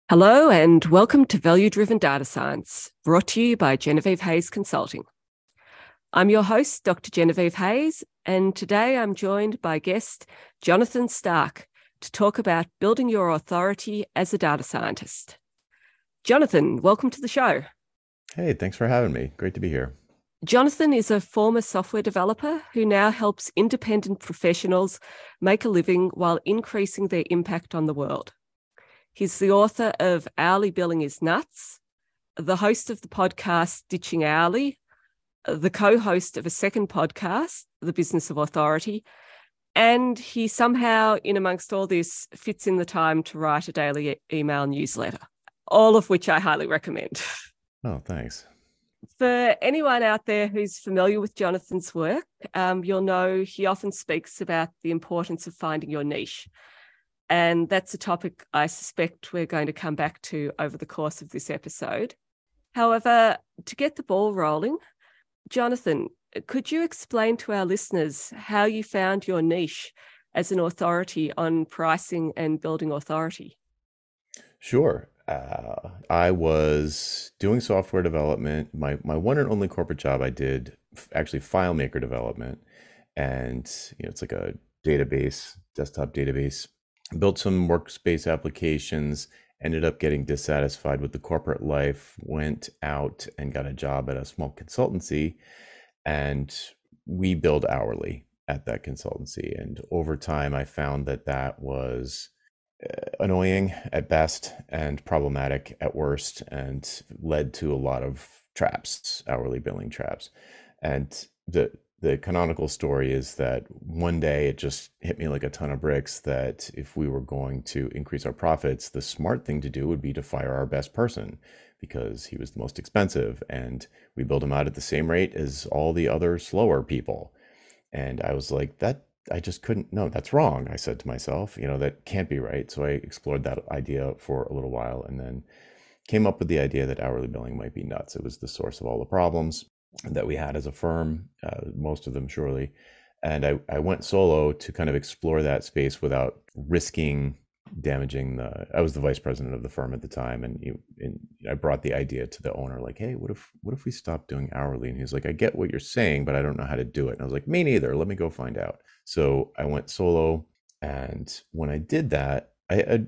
Hello and welcome to Value Driven Data Science, brought to you by Genevieve Hayes Consulting. I'm your host, Dr. Genevieve Hayes, and today I'm joined by guest Jonathan Stark to talk about building your authority as a data scientist. Jonathan, welcome to the show. Hey, thanks for having me. Great to be here. Jonathan is a former software developer who now helps independent professionals make a living while increasing their impact on the world. He's the author of Hourly Billing is Nuts, the host of the podcast Ditching Hourly, the co-host of a second podcast, The Business of Authority, and he somehow, in amongst all this, fits in the time to write a daily email newsletter, all of which I highly recommend. Oh, thanks. For anyone out there who's familiar with Jonathan's work, you'll know he often speaks about the importance of finding your niche. And that's a topic I suspect we're going to come back to over the course of this episode. However, to get the ball rolling, Jonathan, could you explain to our listeners how you found your niche as an authority on pricing and building authority? Sure. I was doing software development. My one and only corporate job I did actually FileMaker development, and it's like a database, desktop database. Built some workspace applications. Ended up getting dissatisfied with the corporate life. Went out and got a job at a small consultancy, and we billed hourly at that consultancy. And over time, I found that that was annoying at best and problematic at worst, and led to a lot of traps, hourly billing traps. And the canonical story is that one day it just hit me like a ton of bricks that if we were going to increase our profits, the smart thing to do would be to fire our best person because he was the most expensive, and we billed him out at the same rate as all the other slower people. And I was like, that I just couldn't, no, that's wrong. I said to myself, that can't be right. So I explored that idea for a little while and then came up with the idea that hourly billing might be nuts. It was the source of all the problems that we had as a firm, most of them surely. And I went solo to kind of explore that space without risking damaging I was the vice president of the firm at the time, and I brought the idea to the owner, like, hey, what if we stop doing hourly? And he's like, I get what you're saying, but I don't know how to do it. And I was like, me neither. Let me go find out. So I went solo, and when I did that, I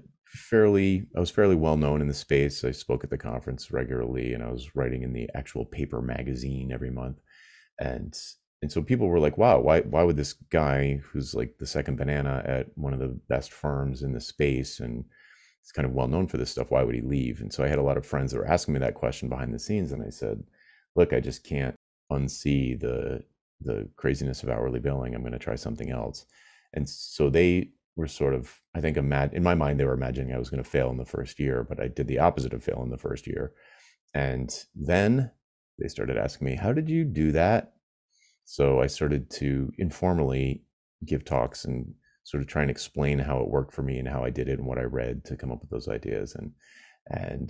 was fairly well known in the space. I spoke at the conference regularly, and I was writing in the actual paper magazine every month. And and so people were like, wow, why would this guy who's like the second banana at one of the best firms in the space and is kind of well known for this stuff, why would he leave? And so I had a lot of friends that were asking me that question behind the scenes, and I said, look, I just can't unsee the craziness of hourly billing. I'm going to try something else. And so they were sort of, I think, in my mind, they were imagining I was going to fail in the first year, but I did the opposite of fail in the first year. And then they started asking me, how did you do that? So I started to informally give talks and sort of try and explain how it worked for me and how I did it and what I read to come up with those ideas. And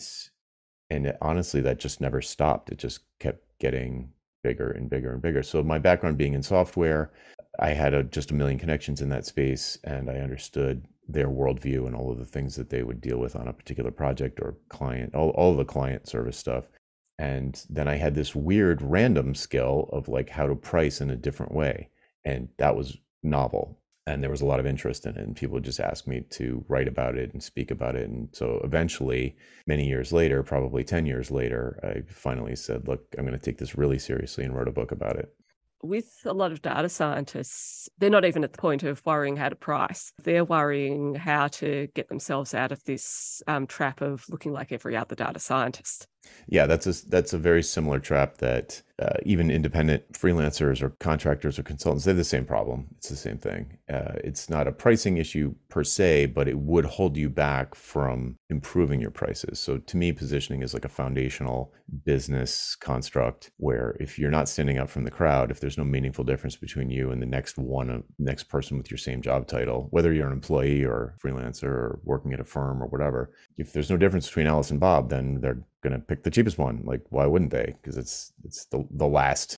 honestly, that just never stopped. It just kept getting bigger and bigger and bigger. So my background being in software, I had just a million connections in that space, and I understood their worldview and all of the things that they would deal with on a particular project or client, all of the client service stuff. And then I had this weird random skill of like how to price in a different way. And that was novel. And there was a lot of interest in it. And people would just ask me to write about it and speak about it. And so eventually, many years later, probably 10 years later, I finally said, look, I'm going to take this really seriously and wrote a book about it. With a lot of data scientists, they're not even at the point of worrying how to price. They're worrying how to get themselves out of this trap of looking like every other data scientist. Yeah, that's a very similar trap that even independent freelancers or contractors or consultants, they have the same problem. It's the same thing. It's not a pricing issue per se, but it would hold you back from improving your prices. So to me, positioning is like a foundational business construct where if you're not standing out from the crowd, if there's no meaningful difference between you and the next person with your same job title, whether you're an employee or freelancer or working at a firm or whatever, if there's no difference between Alice and Bob, then they're going to pick the cheapest one. Like, why wouldn't they? Because it's the last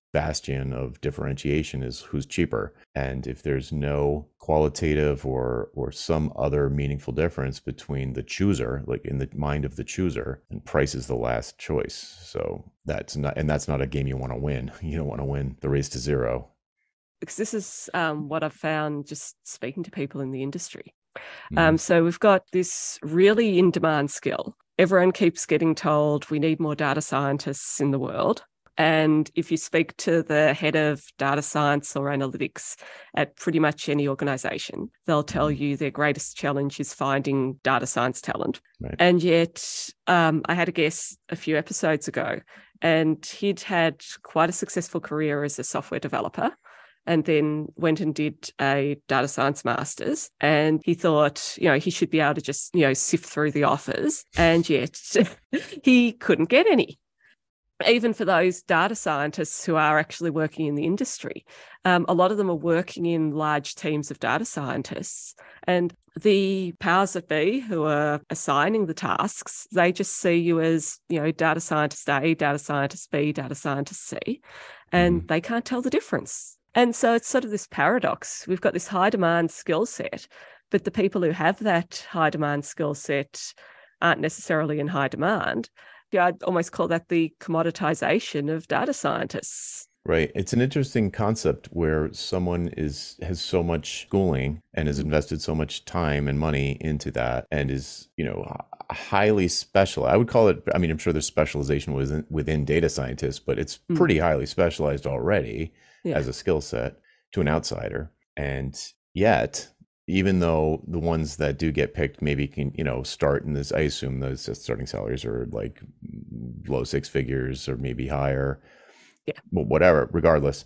bastion of differentiation is who's cheaper. And if there's no qualitative or some other meaningful difference between the chooser, like in the mind of the chooser, and price is the last choice. So that's not a game you want to win. You don't want to win the race to zero. Because this is what I've found just speaking to people in the industry. Mm-hmm. So we've got this really in-demand skill. Everyone keeps getting told we need more data scientists in the world. And if you speak to the head of data science or analytics at pretty much any organization, they'll tell you their greatest challenge is finding data science talent. Right. And yet I had a guest a few episodes ago, and he'd had quite a successful career as a software developer, and then went and did a data science master's. And he thought, he should be able to just, sift through the offers. And yet he couldn't get any. Even for those data scientists who are actually working in the industry, a lot of them are working in large teams of data scientists. And the powers that be who are assigning the tasks, they just see you as, data scientist A, data scientist B, data scientist C, and they can't tell the difference. And so it's sort of this paradox. We've got this high demand skill set, but the people who have that high demand skill set aren't necessarily in high demand. Yeah, I'd almost call that the commoditization of data scientists. Right. It's an interesting concept where someone has so much schooling and has invested so much time and money into that and is, highly specialized. I would call it, I'm sure there's specialization within data scientists, but it's pretty highly specialized already as a skill set to an outsider. And yet, even though the ones that do get picked maybe can, start in this, I assume those starting salaries are like low six figures or maybe higher. Yeah. Well, whatever, regardless,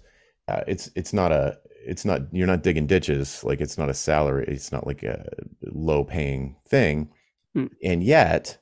you're not digging ditches. Like it's not a salary. It's not like a low paying thing. And yet,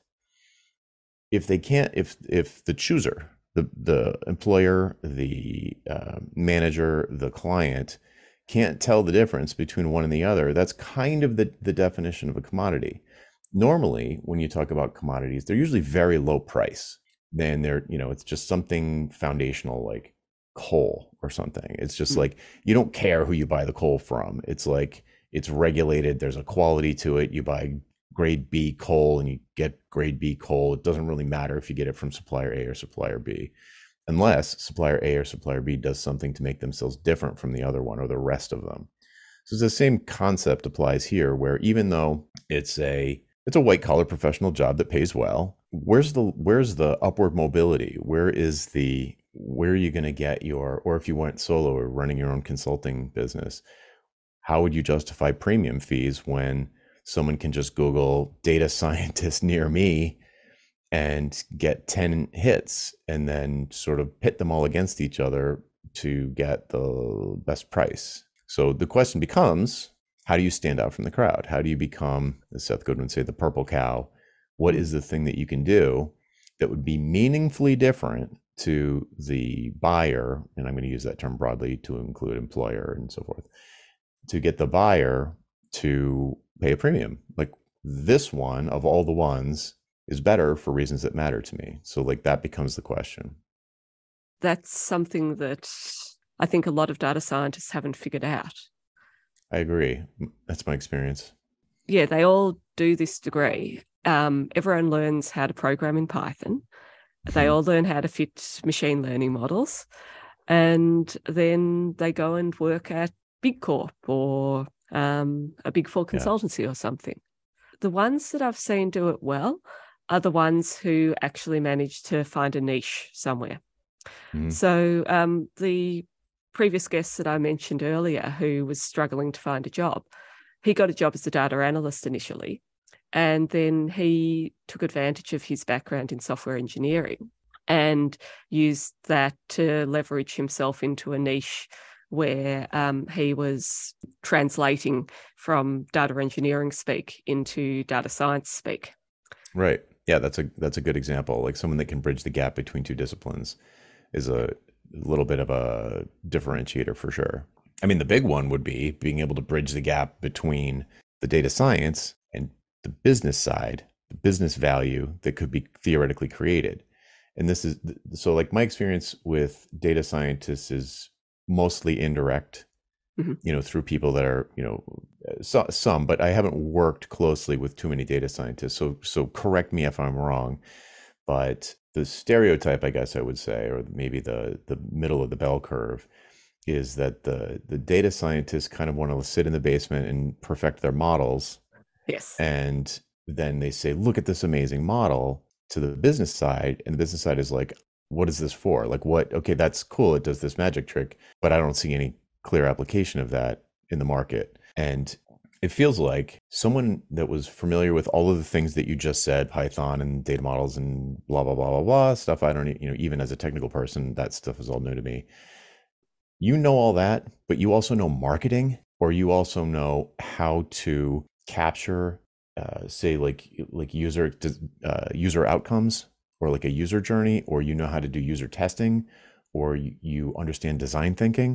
if they can't, if the chooser, the employer, the manager, the client can't tell the difference between one and the other, that's kind of the definition of a commodity. Normally, when you talk about commodities, they're usually very low price. Then it's just something foundational like coal or something. It's just like, you don't care who you buy the coal from. It's like, it's regulated. There's a quality to it. You buy grade B coal and you get grade B coal. It doesn't really matter if you get it from supplier A or supplier B, unless supplier A or supplier B does something to make themselves different from the other one or the rest of them. So the same concept applies here, where even though it's a white collar professional job that pays well, where's the upward mobility? Where are you going to get or if you went solo or running your own consulting business, how would you justify premium fees when someone can just Google data scientist near me and get 10 hits and then sort of pit them all against each other to get the best price? So the question becomes, how do you stand out from the crowd? How do you become, as Seth Godin would say, the purple cow? What is the thing that you can do that would be meaningfully different to the buyer? And I'm going to use that term broadly to include employer and so forth, to get the buyer to pay a premium. Like, this one of all the ones is better for reasons that matter to me. So like that becomes the question. That's something that I think a lot of data scientists haven't figured out. I agree. That's my experience. Yeah, they all do this degree. Everyone learns how to program in Python. They all learn how to fit machine learning models. And then they go and work at Big Corp or a Big Four consultancy or something. The ones that I've seen do it well are the ones who actually manage to find a niche somewhere. So the previous guest that I mentioned earlier, who was struggling to find a job, he got a job as a data analyst initially, and then he took advantage of his background in software engineering and used that to leverage himself into a niche where he was translating from data engineering speak into data science speak. Right. Yeah, that's a good example. Like someone that can bridge the gap between two disciplines is a little bit of a differentiator for sure. I mean, the big one would be being able to bridge the gap between the data science and the business side, the business value that could be theoretically created. And this is so like my experience with data scientists is mostly indirect, Mhm. through people that are, some, but I haven't worked closely with too many data scientists. So correct me if I'm wrong, but the stereotype, I guess I would say, or maybe the middle of the bell curve, is that the data scientists kind of want to sit in the basement and perfect their models, Yes. and then they say, look at this amazing model to the business side, and the business side is like, what is this for? Like, what? Okay, that's cool, it does this magic trick, but I don't see any clear application of that in the market. And it feels like someone that was familiar with all of the things that you just said, Python and data models and blah blah blah blah blah stuff. I don't, even as a technical person, that stuff is all new to me. You know all that, but you also know marketing, or you also know how to capture, say, like user outcomes, or like a user journey, or you know how to do user testing, or you understand design thinking.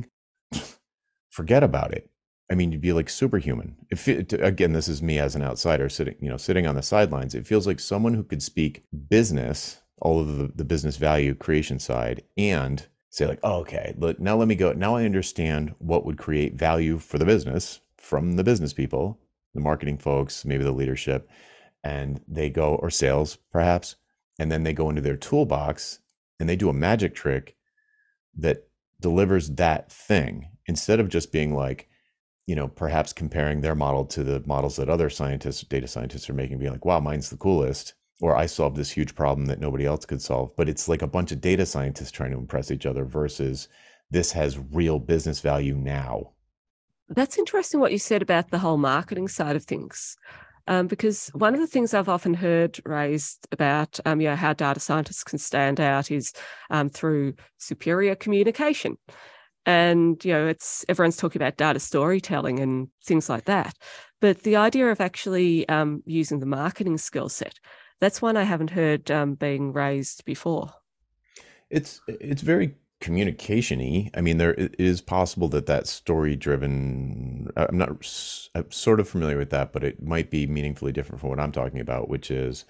Forget about it. I mean, you'd be like superhuman. If again, this is me as an outsider sitting on the sidelines. It feels like someone who could speak business, all of the business value creation side, and say like, oh, okay, now let me go. Now I understand what would create value for the business from the business people, the marketing folks, maybe the leadership, and they go, or sales perhaps, and then they go into their toolbox and they do a magic trick that delivers that thing, instead of just being like, perhaps comparing their model to the models that other scientists, data scientists are making, being like, wow, mine's the coolest, or I solved this huge problem that nobody else could solve. But it's like a bunch of data scientists trying to impress each other versus this has real business value now. That's interesting what you said about the whole marketing side of things. Because one of the things I've often heard raised about how data scientists can stand out is through superior communication. And, it's everyone's talking about data storytelling and things like that. But the idea of actually using the marketing skill set, that's one I haven't heard being raised before. It's very communication-y. I mean, it is possible that story driven. I'm sort of familiar with that, but it might be meaningfully different from what I'm talking about, which is,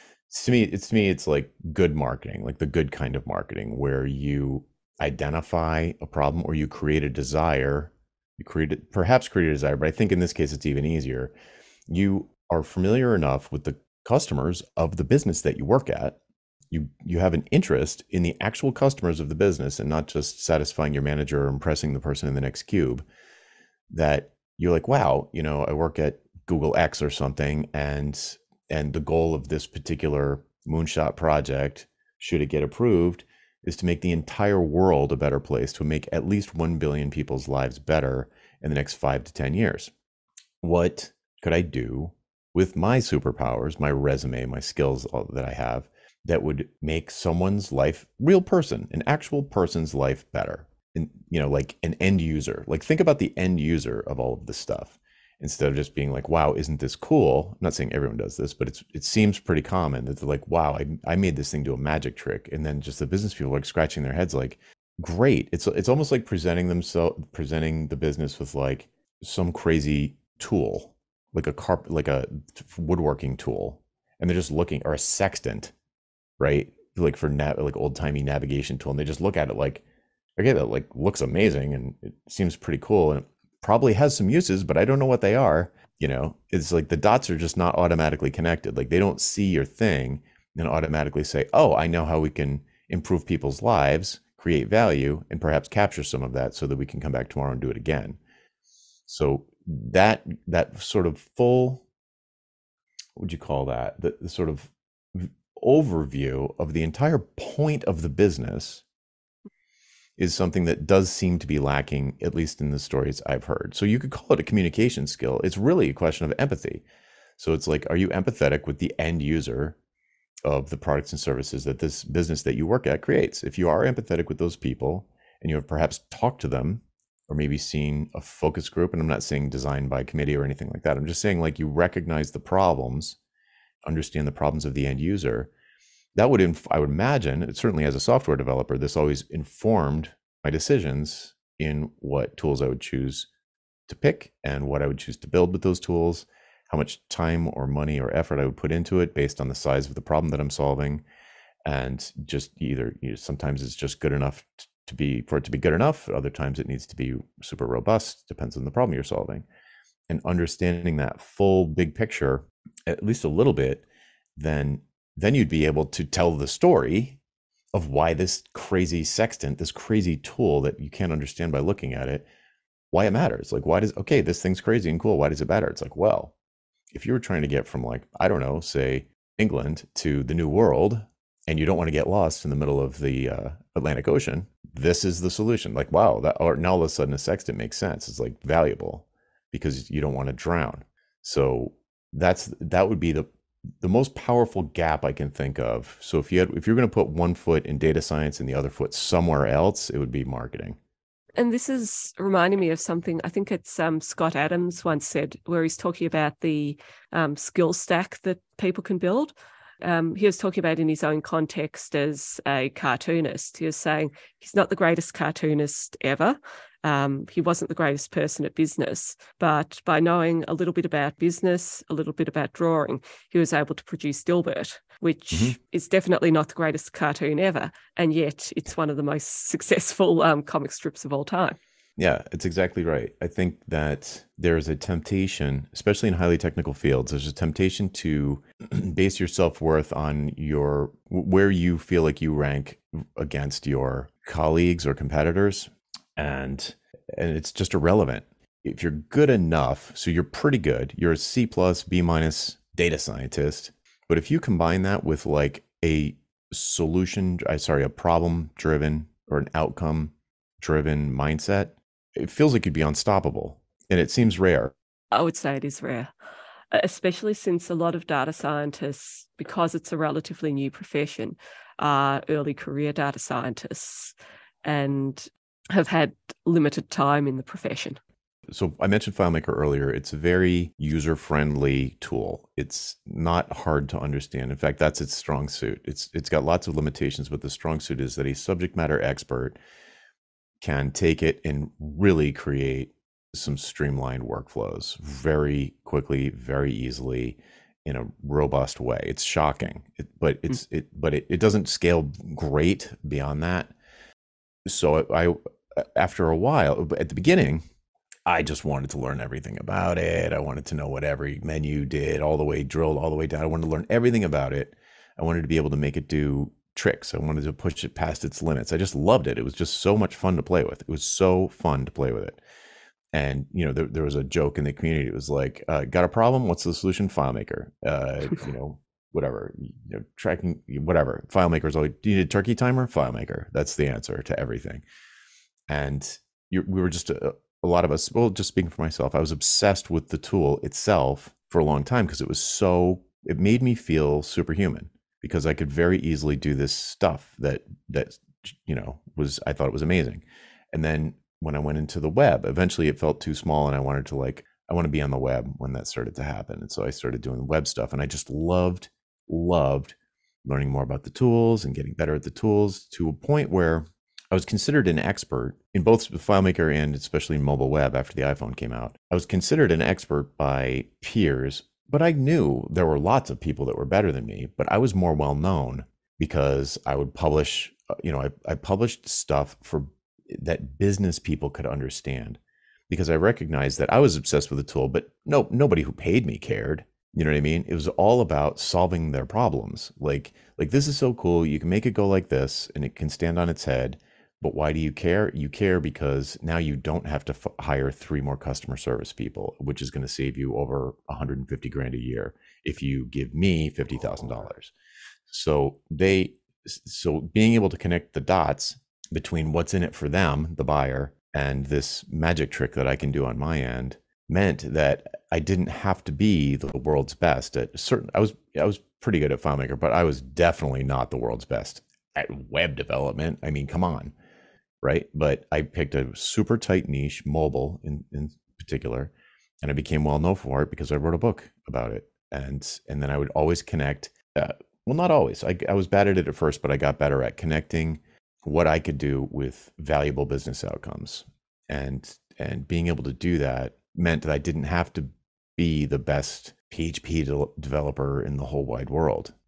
it's like good marketing, like the good kind of marketing, where you identify a problem, or you create a desire. Perhaps create a desire, but I think in this case it's even easier. You are familiar enough with the customers of the business that you work at. You have an interest in the actual customers of the business, and not just satisfying your manager or impressing the person in the next cube, that you're like, wow, I work at Google X or something, and the goal of this particular moonshot project, should it get approved, is to make the entire world a better place, to make at least 1 billion people's lives better in the next 5 to 10 years. What could I do with my superpowers, my resume, my skills that I have, that would make someone's life, real person, an actual person's life better? And, like an end user, like think about the end user of all of this stuff, instead of just being like, wow, isn't this cool? I'm not saying everyone does this, but it seems pretty common that they're like, wow, I made this thing do a magic trick. And then just the business people are like scratching their heads like, great. It's almost like presenting the business with like some crazy tool, like like a woodworking tool. And they're just looking, or a sextant, right? Like for like old timey navigation tool. And they just look at it like, okay, that like looks amazing and it seems pretty cool, and it probably has some uses, but I don't know what they are. It's like the dots are just not automatically connected. Like they don't see your thing and automatically say, oh, I know how we can improve people's lives, create value, and perhaps capture some of that so that we can come back tomorrow and do it again. So that sort of full, what would you call that? The sort of overview of the entire point of the business is something that does seem to be lacking, at least in the stories I've heard. So you could call it a communication skill. It's really a question of empathy. So it's like, are you empathetic with the end user of the products and services that this business that you work at creates? If you are empathetic with those people, and you have perhaps talked to them, or maybe seen a focus group, and I'm not saying designed by committee or anything like that. I'm just saying like you recognize the problems, understand the problems of the end user. That would, I would imagine, certainly as a software developer, this always informed my decisions in what tools I would choose to pick and what I would choose to build with those tools, how much time or money or effort I would put into it based on the size of the problem that I'm solving. And just either, sometimes it's just good enough to be, for it to be good enough. Other times it needs to be super robust, depends on the problem you're solving. And understanding that full big picture, at least a little bit, then you'd be able to tell the story of why this crazy sextant, this crazy tool that you can't understand by looking at it, why it matters. Like, why does, okay, this thing's crazy and cool, why does it matter? It's like, well, if you were trying to get from, like, I don't know, say England to the New World, and you don't want to get lost in the middle of the Atlantic Ocean, this is the solution. Like, wow, that, or now all of a sudden a sextant makes sense. It's like valuable because you don't want to drown. So that would be the most powerful gap I can think of. So if you're going to put one foot in data science and the other foot somewhere else, it would be marketing. And this is reminding me of something, I think it's Scott Adams once said, where he's talking about the skill stack that people can build. He was talking about in his own context as a cartoonist. He was saying he's not the greatest cartoonist ever. He wasn't the greatest person at business, but by knowing a little bit about business, a little bit about drawing, he was able to produce Dilbert, which is definitely not the greatest cartoon ever. And yet it's one of the most successful comic strips of all time. Yeah, it's exactly right. I think that there's a temptation, especially in highly technical fields, there's a temptation to base your self-worth on where you feel like you rank against your colleagues or competitors. And it's just irrelevant. If you're good enough, so you're pretty good, you're a C plus, B minus data scientist. But if you combine that with like a problem driven or an outcome driven mindset, it feels like you'd be unstoppable. And it seems rare. I would say it is rare, especially since a lot of data scientists, because it's a relatively new profession, are early career data scientists and have had limited time in the profession. So I mentioned FileMaker earlier. It's a very user-friendly tool. It's not hard to understand. In fact, that's its strong suit. It's got lots of limitations, but the strong suit is that a subject matter expert can take it and really create some streamlined workflows very quickly, very easily, in a robust way. It's shocking, but it doesn't scale great beyond that. So after a while, at the beginning, I just wanted to learn everything about it. I wanted to know what every menu did, drilled all the way down. I wanted to learn everything about it. I wanted to be able to make it do tricks. I wanted to push it past its limits. I just loved it. It was just so much fun to play with. It was so fun to play with it. And, there was a joke in the community. It was like, got a problem? What's the solution? FileMaker. Whatever, tracking, whatever. FileMaker's always, do you need a turkey timer? FileMaker. That's the answer to everything. And we were just a lot of us, well, just speaking for myself, I was obsessed with the tool itself for a long time because it made me feel superhuman, because I could very easily do this stuff that I thought it was amazing. And then when I went into the web, eventually it felt too small, and I want to be on the web when that started to happen. And so I started doing web stuff, and I just loved learning more about the tools and getting better at the tools, to a point where I was considered an expert in both FileMaker and especially in mobile web after the iPhone came out. I was considered an expert by peers, but I knew there were lots of people that were better than me, but I was more well known because I would publish, I published stuff that business people could understand, because I recognized that I was obsessed with the tool, but nobody who paid me cared. You know what I mean? It was all about solving their problems. Like this is so cool. You can make it go like this and it can stand on its head. But why do you care? You care because now you don't have to hire 3 more customer service people, which is going to save you over 150 grand a year if you give me $50,000. So being able to connect the dots between what's in it for them, the buyer, and this magic trick that I can do on my end meant that I didn't have to be the world's best at certain. I was pretty good at FileMaker, but I was definitely not the world's best at web development. I mean, come on. Right. But I picked a super tight niche, mobile in particular, and I became well known for it because I wrote a book about it. And then I would always connect. Well, not always. I was bad at it at first, but I got better at connecting what I could do with valuable business outcomes. And being able to do that meant that I didn't have to be the best PHP developer in the whole wide world.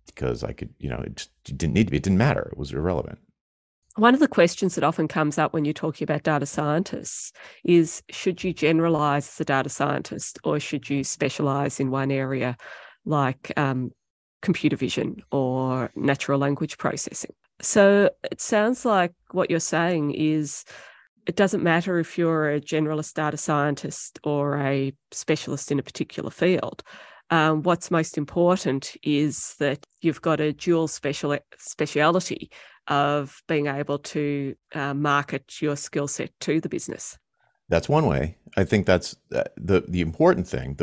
because I could, it just didn't need to be. It didn't matter. It was irrelevant. One of the questions that often comes up when you're talking about data scientists is, should you generalize as a data scientist, or should you specialize in one area like computer vision or natural language processing? So it sounds like what you're saying is it doesn't matter if you're a generalist data scientist or a specialist in a particular field. What's most important is that you've got a dual speciality of being able to market your skill set to the business. That's one way. I think that's the important thing.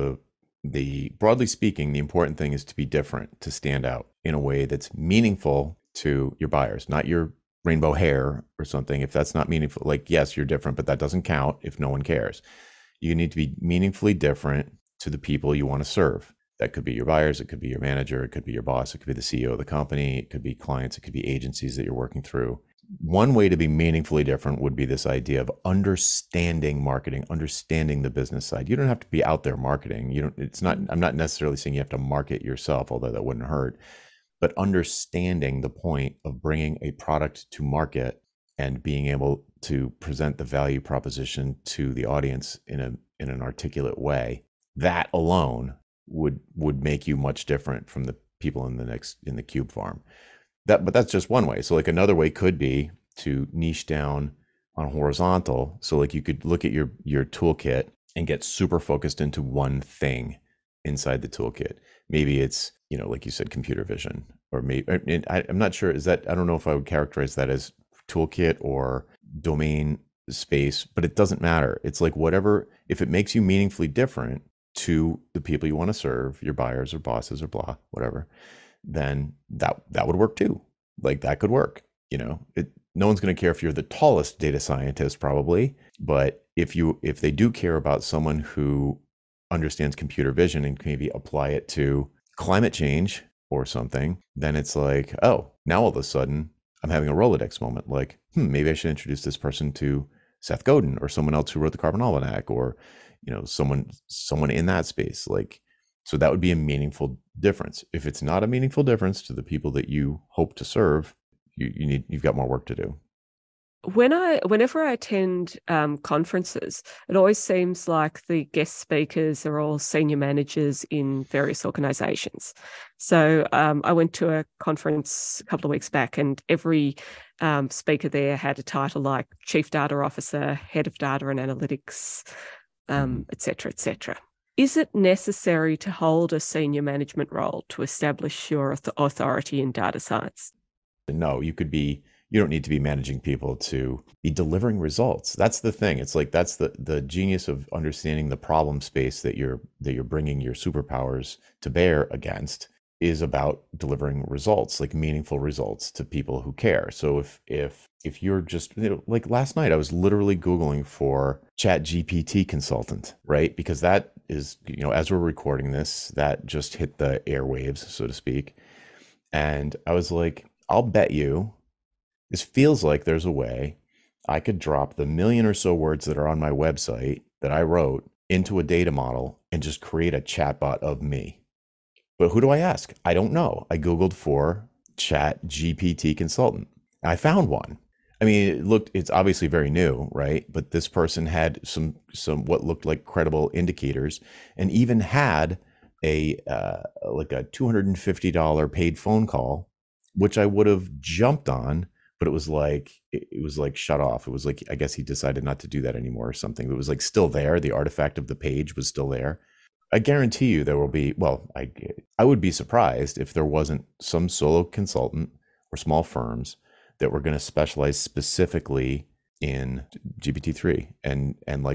The broadly speaking, the important thing is to be different, to stand out in a way that's meaningful to your buyers, not your rainbow hair or something. If that's not meaningful, like, yes, you're different, but that doesn't count if no one cares. You need to be meaningfully different to the people you want to serve. That could be your buyers, it could be your manager, it could be your boss, it could be the CEO of the company, it could be clients, it could be agencies that you're working through. One way to be meaningfully different would be this idea of understanding marketing, understanding the business side. You don't have to be out there marketing. I'm not necessarily saying you have to market yourself, although that wouldn't hurt, but understanding the point of bringing a product to market and being able to present the value proposition to the audience in an articulate way. That alone would make you much different from the people in the cube farm. But that's just one way. So like another way could be to niche down on horizontal. So like you could look at your toolkit and get super focused into one thing inside the toolkit. Maybe it's, like you said, computer vision, or maybe, I'm not sure, I don't know if I would characterize that as toolkit or domain space, but it doesn't matter. It's like whatever, if it makes you meaningfully different to the people you want to serve, your buyers or bosses or blah, whatever, then that would work too. Like that could work. No one's going to care if you're the tallest data scientist probably, but if they do care about someone who understands computer vision and maybe apply it to climate change or something, then it's like, oh, now all of a sudden I'm having a Rolodex moment. Like, maybe I should introduce this person to Seth Godin or someone else who wrote the Carbon Almanac, or someone in that space. Like, so that would be a meaningful difference. If it's not a meaningful difference to the people that you hope to serve, you've got more work to do. Whenever I attend conferences, it always seems like the guest speakers are all senior managers in various organizations. So I went to a conference a couple of weeks back, and every speaker there had a title like Chief Data Officer, Head of Data and Analytics, et cetera, et cetera. Is it necessary to hold a senior management role to establish your authority in data science? No, you don't need to be managing people to be delivering results. That's the thing. It's like, that's the genius of understanding the problem space that you're bringing your superpowers to bear against, is about delivering results, like meaningful results to people who care. So if you're just, like last night, I was literally Googling for ChatGPT consultant, right? Because that is, as we're recording this, that just hit the airwaves, so to speak. And I was like, I'll bet you, this feels like there's a way I could drop the million or so words that are on my website that I wrote into a data model and just create a chatbot of me. But who do I ask? I don't know. I Googled for ChatGPT consultant. And I found one. I mean, it's obviously very new, right? But this person had some what looked like credible indicators, and even had like a $250 paid phone call, which I would have jumped on, but it was like shut off. It was like, I guess he decided not to do that anymore or something. It was like still there. The artifact of the page was still there. I guarantee you there will be, I would be surprised if there wasn't some solo consultant or small firms that were going to specialize specifically in GPT-3 and like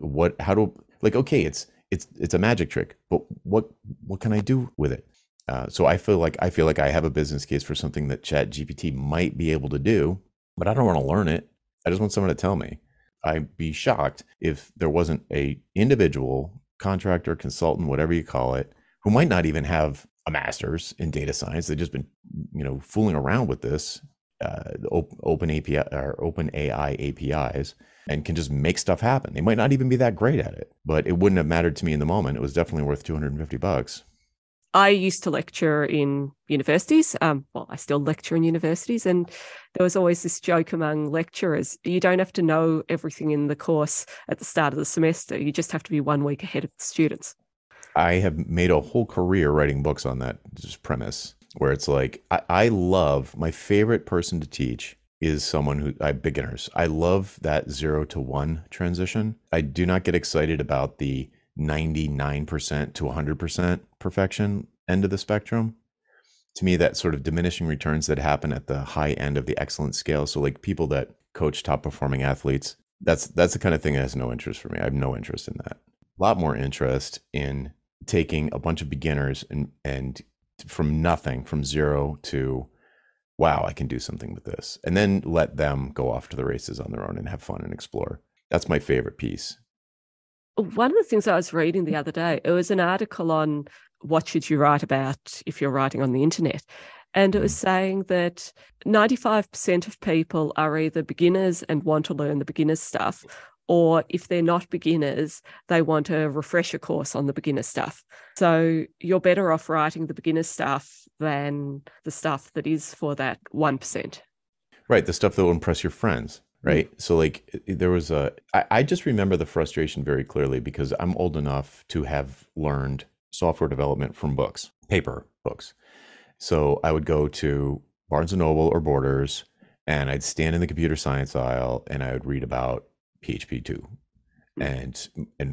okay, it's a magic trick, but what can I do with it? So I feel like I have a business case for something that ChatGPT might be able to do, but I don't want to learn it. I just want someone to tell me. I'd be shocked if there wasn't a individual contractor, consultant, whatever you call it, who might not even have a master's in data science. They've just been, fooling around with this open API or open AI APIs, and can just make stuff happen. They might not even be that great at it, but it wouldn't have mattered to me in the moment. It was definitely worth $250. I used to lecture in universities. I still lecture in universities, and there was always this joke among lecturers: you don't have to know everything in the course at the start of the semester. You just have to be 1 week ahead of the students. I have made a whole career writing books on that just premise, where it's like I love my favorite person to teach is someone who beginners. I love that 0 to 1 transition. I do not get excited about the 99% to 100% perfection end of the spectrum. To me, that sort of diminishing returns that happen at the high end of the excellence scale. So like people that coach top performing athletes, that's the kind of thing that has no interest for me. I have no interest in that. A lot more interest in taking a bunch of beginners and from nothing, from 0 to, wow, I can do something with this. And then let them go off to the races on their own and have fun and explore. That's my favorite piece. One of the things I was reading the other day, it was an article on what should you write about if you're writing on the internet. And it was saying that 95% of people are either beginners and want to learn the beginner stuff, or if they're not beginners, they want a refresher course on the beginner stuff. So you're better off writing the beginner stuff than the stuff that is for that 1%. Right. The stuff that will impress your friends. Right. So like there was I just remember the frustration very clearly because I'm old enough to have learned software development from books, paper books. So I would go to Barnes and Noble or Borders and I'd stand in the computer science aisle and I would read about PHP 2 and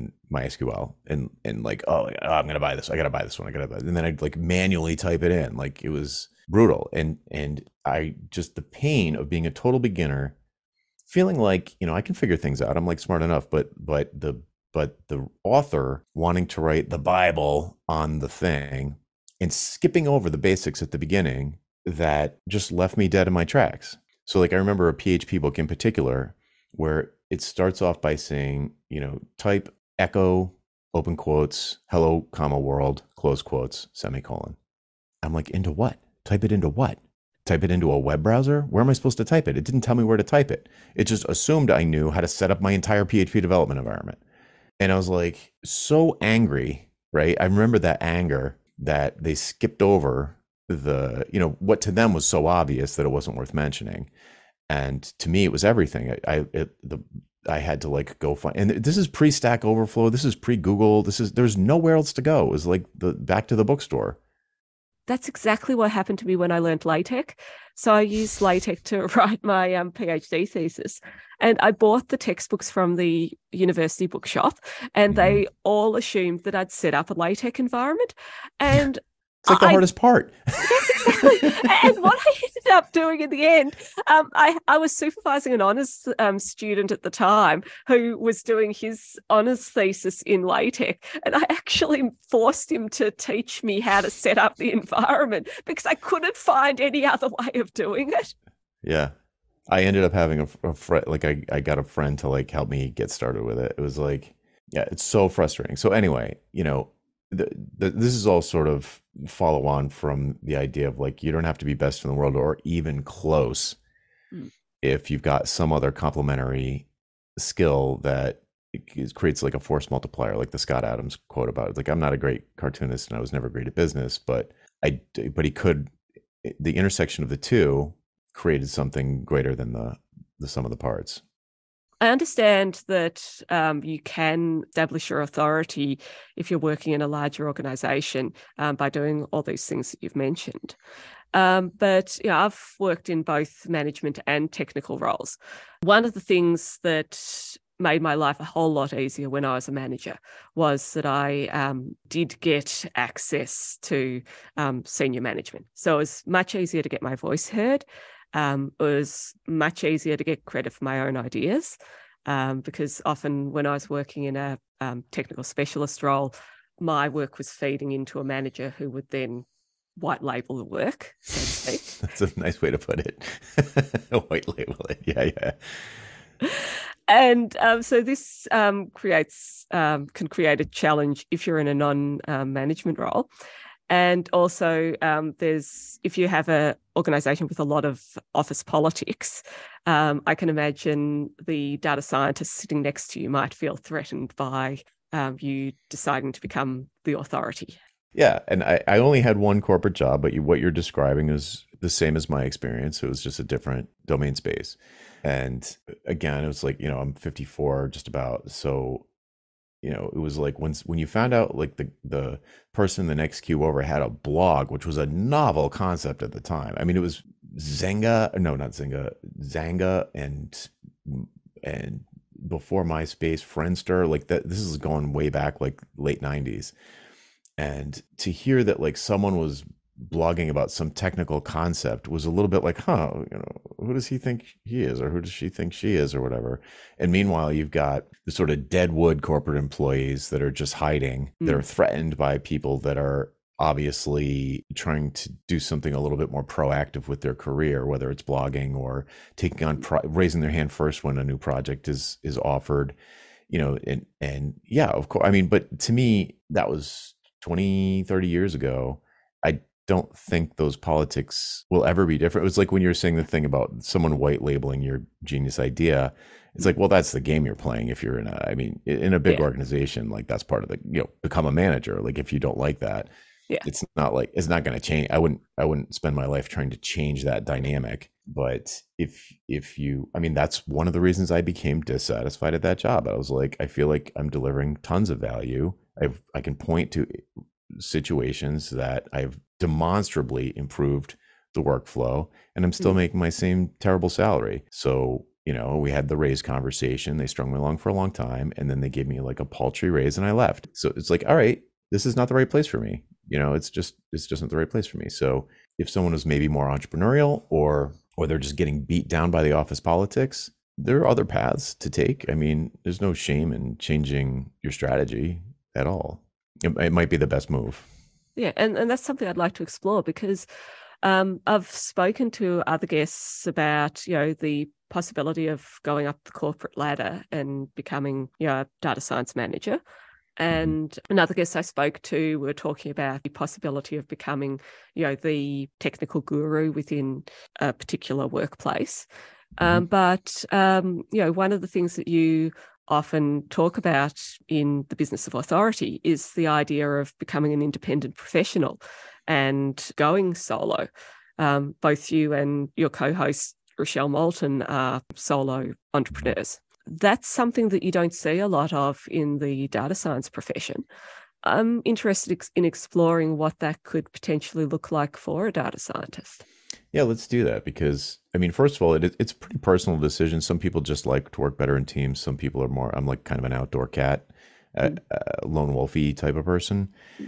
MySQL and like, oh, I'm going to buy this. I got to buy this one. I got to buy it. And then I'd like manually type it in. Like it was brutal. And I just, the pain of being a total beginner, feeling like, I can figure things out. I'm like smart enough, but the author wanting to write the Bible on the thing and skipping over the basics at the beginning, that just left me dead in my tracks. So like I remember a PHP book in particular where it starts off by saying, type echo, open quotes, hello, comma, world, close quotes, semicolon. I'm like, into what? Type it into what? Type it into a web browser? Where am I supposed to type it? It didn't tell me where to type it. It just assumed I knew how to set up my entire PHP development environment. And I was like, so angry, right? I remember that anger that they skipped over the, what to them was so obvious that it wasn't worth mentioning. And to me, it was everything. I had to like go find, and this is pre-Stack Overflow. This is pre-Google. There's nowhere else to go. It was like back to the bookstore. That's exactly what happened to me when I learned LaTeX. So I used LaTeX to write my PhD thesis. And I bought the textbooks from the university bookshop, and they all assumed that I'd set up a LaTeX environment. And it's like the hardest part. Yes, exactly. And what I ended up doing in the end, I was supervising an honours student at the time who was doing his honours thesis in LaTeX, and I actually forced him to teach me how to set up the environment because I couldn't find any other way of doing it. Yeah. I ended up having a friend, like I got a friend to like help me get started with it. It was like, yeah, it's so frustrating. So anyway, this is all sort of follow on from the idea of like, you don't have to be best in the world or even close if you've got some other complementary skill that creates like a force multiplier, like the Scott Adams quote about it. Like, I'm not a great cartoonist and I was never great at business, but he could, the intersection of the two created something greater than the sum of the parts. I understand that you can establish your authority if you're working in a larger organization by doing all these things that you've mentioned. But I've worked in both management and technical roles. One of the things that made my life a whole lot easier when I was a manager was that I did get access to senior management. So it was much easier to get my voice heard. It was much easier to get credit for my own ideas because often when I was working in a technical specialist role, my work was feeding into a manager who would then white label the work, so to speak. That's a nice way to put it. White label it. Yeah. And so this can create a challenge if you're in a non-management role. And also, if you have an organization with a lot of office politics, I can imagine the data scientist sitting next to you might feel threatened by you deciding to become the authority. Yeah, and I only had one corporate job, but what you're describing is the same as my experience. It was just a different domain space. And again, it was like, I'm 54 just about. So, it was like when you found out like the person the next queue over had a blog, which was a novel concept at the time. I mean, it was Zynga, no, not Zynga, Zanga and before MySpace, Friendster, like that. This is going way back, like late 90s. And to hear that like someone was blogging about some technical concept was a little bit like, who does he think he is, or who does she think she is, or whatever. And meanwhile, you've got the sort of deadwood corporate employees that are just hiding, that are threatened by people that are obviously trying to do something a little bit more proactive with their career, whether it's blogging or taking on raising their hand first when a new project is offered, and yeah, of course. I mean, but to me, that was 20, 30 years ago. I don't think those politics will ever be different. It was like when you're saying the thing about someone white labeling your genius idea. It's like, well, that's the game you're playing. If you're in a big Yeah. organization, like that's part of the, become a manager. Like if you don't like that, Yeah. it's not going to change. I wouldn't spend my life trying to change that dynamic. But if you, I mean, that's one of the reasons I became dissatisfied at that job. I was like, I feel like I'm delivering tons of value. I can point to situations that I've demonstrably improved the workflow, and I'm still Mm. making my same terrible salary. So, we had the raise conversation. They strung me along for a long time, and then they gave me like a paltry raise, and I left. So it's like, all right, this is not the right place for me. It's just not the right place for me. So if someone is maybe more entrepreneurial, or they're just getting beat down by the office politics, there are other paths to take. I mean, there's no shame in changing your strategy at all. It might be the best move. Yeah, and that's something I'd like to explore because I've spoken to other guests about, the possibility of going up the corporate ladder and becoming, a data science manager. Mhm. And another guest I spoke to were talking about the possibility of becoming, the technical guru within a particular workplace. Mhm. One of the things that you often talk about in the business of authority is the idea of becoming an independent professional and going solo. Both you and your co-host Rochelle Moulton are solo Mhm. entrepreneurs. That's something that you don't see a lot of in the data science profession. I'm interested in exploring what that could potentially look like for a data scientist. Yeah, let's do that because I mean, first of all, it's a pretty personal decision. Some people just like to work better in teams. Some people are more. I'm like kind of an outdoor cat, Mm. lone wolfy type of person,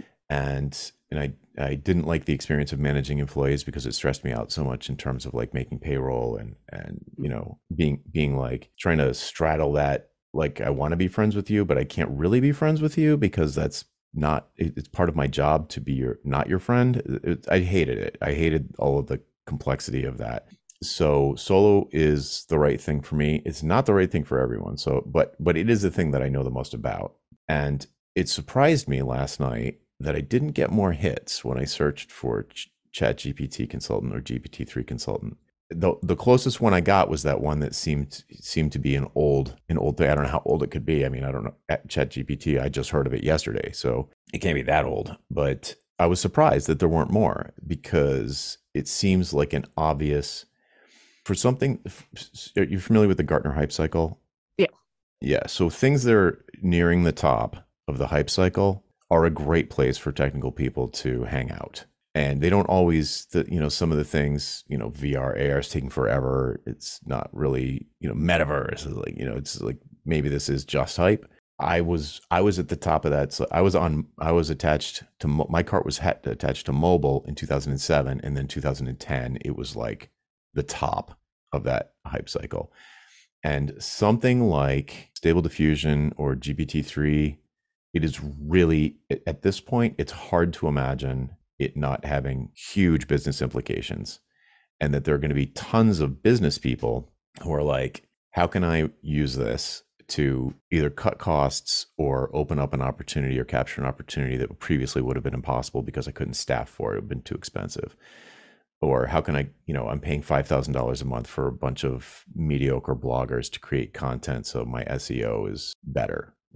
and I didn't like the experience of managing employees because it stressed me out so much in terms of like making payroll and being like trying to straddle that, like I want to be friends with you but I can't really be friends with you because that's not it's part of my job to be not your friend. I hated it. I hated all of the complexity of that. So solo is the right thing for me. It's not the right thing for everyone. So but it is the thing that I know the most about. And it surprised me last night that I didn't get more hits when I searched for Chat GPT consultant or GPT-3 consultant. The closest one I got was that one that seemed to be an old thing. I don't know how old it could be. I mean, I don't know. Chat GPT, I just heard of it yesterday, so it can't be that old. But I was surprised that there weren't more because it seems like an obvious for something. Are you familiar with the Gartner hype cycle? Yeah. Yeah. So things that are nearing the top of the hype cycle are a great place for technical people to hang out. And they don't always, some of the things, VR, AR is taking forever. It's not really, metaverse is like, it's like maybe this is just hype. I was at the top of that. So I was attached to my cart was attached to mobile in 2007, and then 2010 it was like the top of that hype cycle. And something like Stable Diffusion or GPT-3, it is really, at this point, it's hard to imagine it not having huge business implications. And that there are going to be tons of business people who are like, how can I use this to either cut costs or open up an opportunity or capture an opportunity that previously would have been impossible because I couldn't staff for it, it would have been too expensive? Or how can I, I'm paying $5,000 a month for a bunch of mediocre bloggers to create content so my SEO is better. Like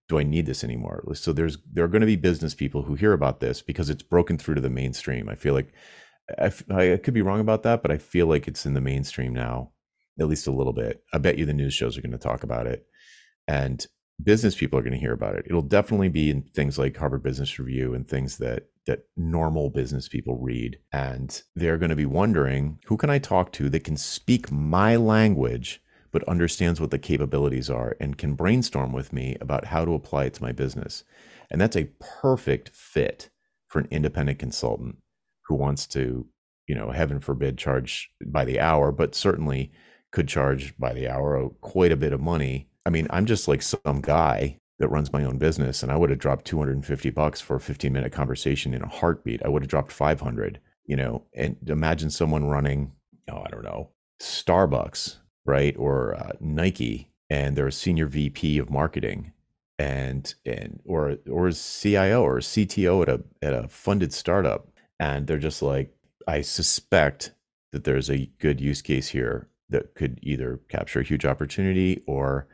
do I need this anymore? So there are going to be business people who hear about this because it's broken through to the mainstream. I feel like I could be wrong about that, but I feel like it's in the mainstream now, at least a little bit. I bet you the news shows are going to talk about it, and business people are going to hear about it. It'll definitely be in things like Harvard Business Review and things that normal business people read, and they're going to be wondering, who can I talk to that can speak my language but understands what the capabilities are and can brainstorm with me about how to apply it to my business. And that's a perfect fit for an independent consultant who wants to, heaven forbid, charge by the hour, but certainly could charge by the hour quite a bit of money. I mean, I'm just like some guy that runs my own business, and I would have dropped $250 for a 15-minute conversation in a heartbeat. I would have dropped 500, and imagine someone running, I don't know, Starbucks, right? Or Nike, and they're a senior VP of marketing or a CIO or a CTO at a funded startup. And they're just like, I suspect that there's a good use case here that could either capture a huge opportunity or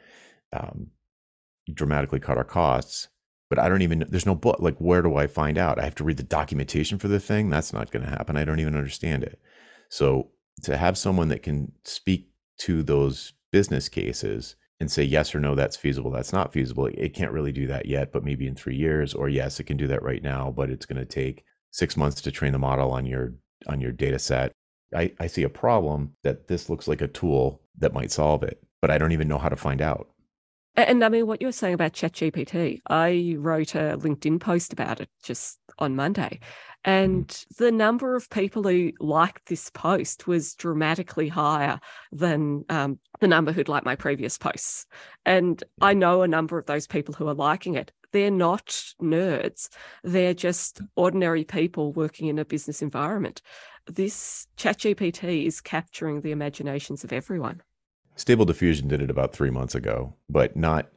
dramatically cut our costs. But I don't even, there's no book. Like, where do I find out? I have to read the documentation for the thing. That's not going to happen. I don't even understand it. So to have someone that can speak to those business cases and say yes or no, that's feasible, that's not feasible. It can't really do that yet, but maybe in 3 years, or yes, it can do that right now, but it's going to take 6 months to train the model on your data set. I see a problem that this looks like a tool that might solve it, but I don't even know how to find out. And I mean, what you were saying about ChatGPT, I wrote a LinkedIn post about it just on Monday. And the number of people who liked this post was dramatically higher than the number who'd liked my previous posts. And I know a number of those people who are liking it. They're not nerds. They're just ordinary people working in a business environment. This ChatGPT is capturing the imaginations of everyone. Stable Diffusion did it about 3 months ago, but not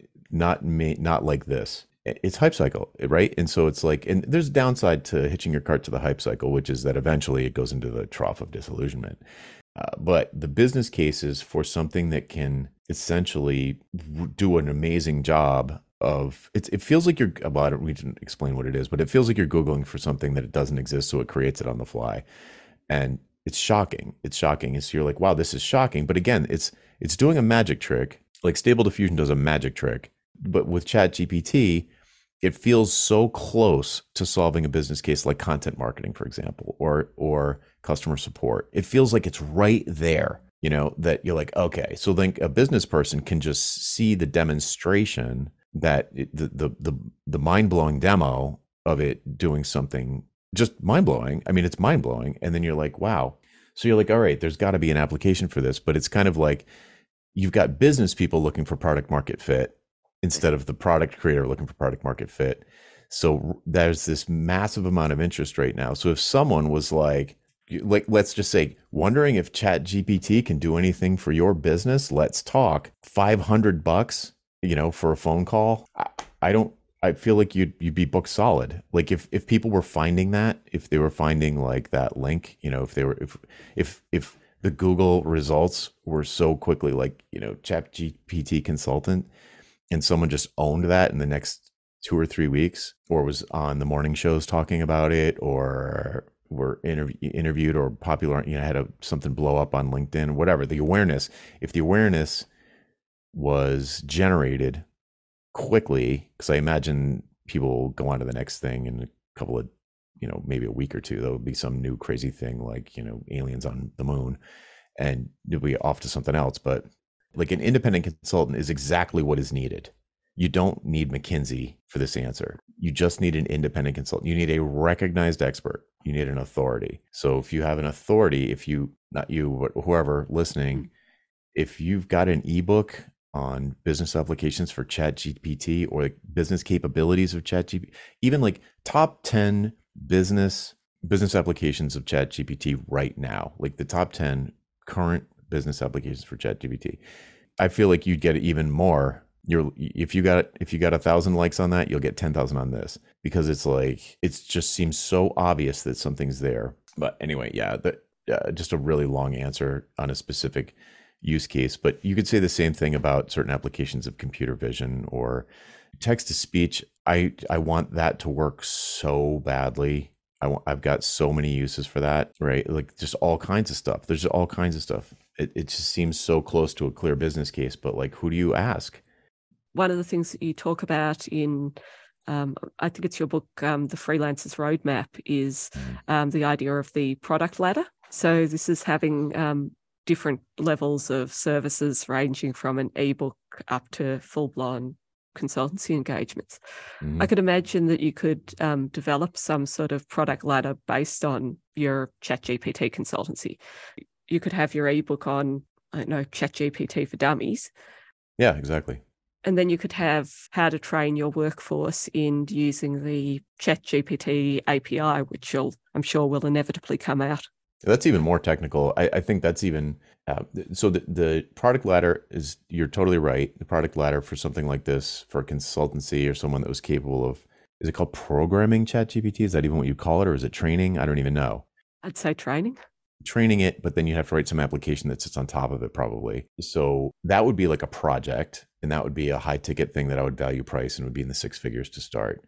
like this. It's hype cycle, right? And so it's like, and there's a downside to hitching your cart to the hype cycle, which is that eventually it goes into the trough of disillusionment. But the business cases for something that can essentially do an amazing job of, it feels like you're, well, I don't need to explain what it is, but it feels like you're Googling for something that it doesn't exist, so it creates it on the fly. And it's shocking. It's shocking. So you're like, wow, this is shocking. But again, it's doing a magic trick, like Stable Diffusion does a magic trick. But with ChatGPT, it feels so close to solving a business case like content marketing, for example, or customer support. It feels like it's right there, that you're like, okay. So then a business person can just see the demonstration, that the mind-blowing demo of it doing something just mind-blowing. I mean, it's mind-blowing. And then you're like, wow. So you're like, all right, there's got to be an application for this. But it's kind of like you've got business people looking for product market fit instead of the product creator looking for product market fit. So there's this massive amount of interest right now. So if someone was like, let's just say, wondering if ChatGPT can do anything for your business, let's talk. $500, for a phone call. I feel like you'd be booked solid. Like if people were finding that, if they were finding like that link, if the Google results were so quickly, like, ChatGPT consultant, and someone just owned that in the next 2 or 3 weeks, or was on the morning shows talking about it, or were interviewed or popular, had something blow up on LinkedIn, whatever, if the awareness was generated quickly, because I imagine people go on to the next thing in a couple of, maybe a week or two, there'll be some new crazy thing like, aliens on the moon, and you'll be off to something else. But like, an independent consultant is exactly what is needed. You don't need McKinsey for this answer. You just need an independent consultant. You need a recognized expert. You need an authority. So if you have an authority, not you, but whoever listening, if you've got an ebook on business applications for ChatGPT, or like business capabilities of ChatGPT, even like top 10 business applications of ChatGPT right now, like the top 10 current business applications for ChatGPT, I feel like you'd get even more. If you got 1,000 likes on that, you'll get 10,000 on this, because it's like, it just seems so obvious that something's there. But anyway, just a really long answer on a specific use case. But you could say the same thing about certain applications of computer vision, or Text to speech, I want that to work so badly. I've got so many uses for that, right? Like just all kinds of stuff. There's all kinds of stuff. It just seems so close to a clear business case, but like, who do you ask? One of the things that you talk about in, I think it's your book, The Freelancer's Roadmap, is Mhm. the idea of the product ladder. So this is having different levels of services ranging from an ebook up to full-blown consultancy engagements. I Mhm. could imagine that you could develop some sort of product ladder based on your ChatGPT consultancy. You could have your ebook on, I don't know, ChatGPT for Dummies, Yeah, exactly. and then you could have how to train your workforce in using the ChatGPT API, which I'm sure will inevitably come out. That's even more technical. I think that's even so. The product ladder is, you're totally right. The product ladder for something like this, for a consultancy or someone that was capable of, is it called programming ChatGPT? Is that even what you call it, or is it training? I don't even know. I'd say training. Training it, but then you have to write some application that sits on top of it, probably. So that would be like a project, and that would be a high ticket thing that I would value price and would be in the six figures to start.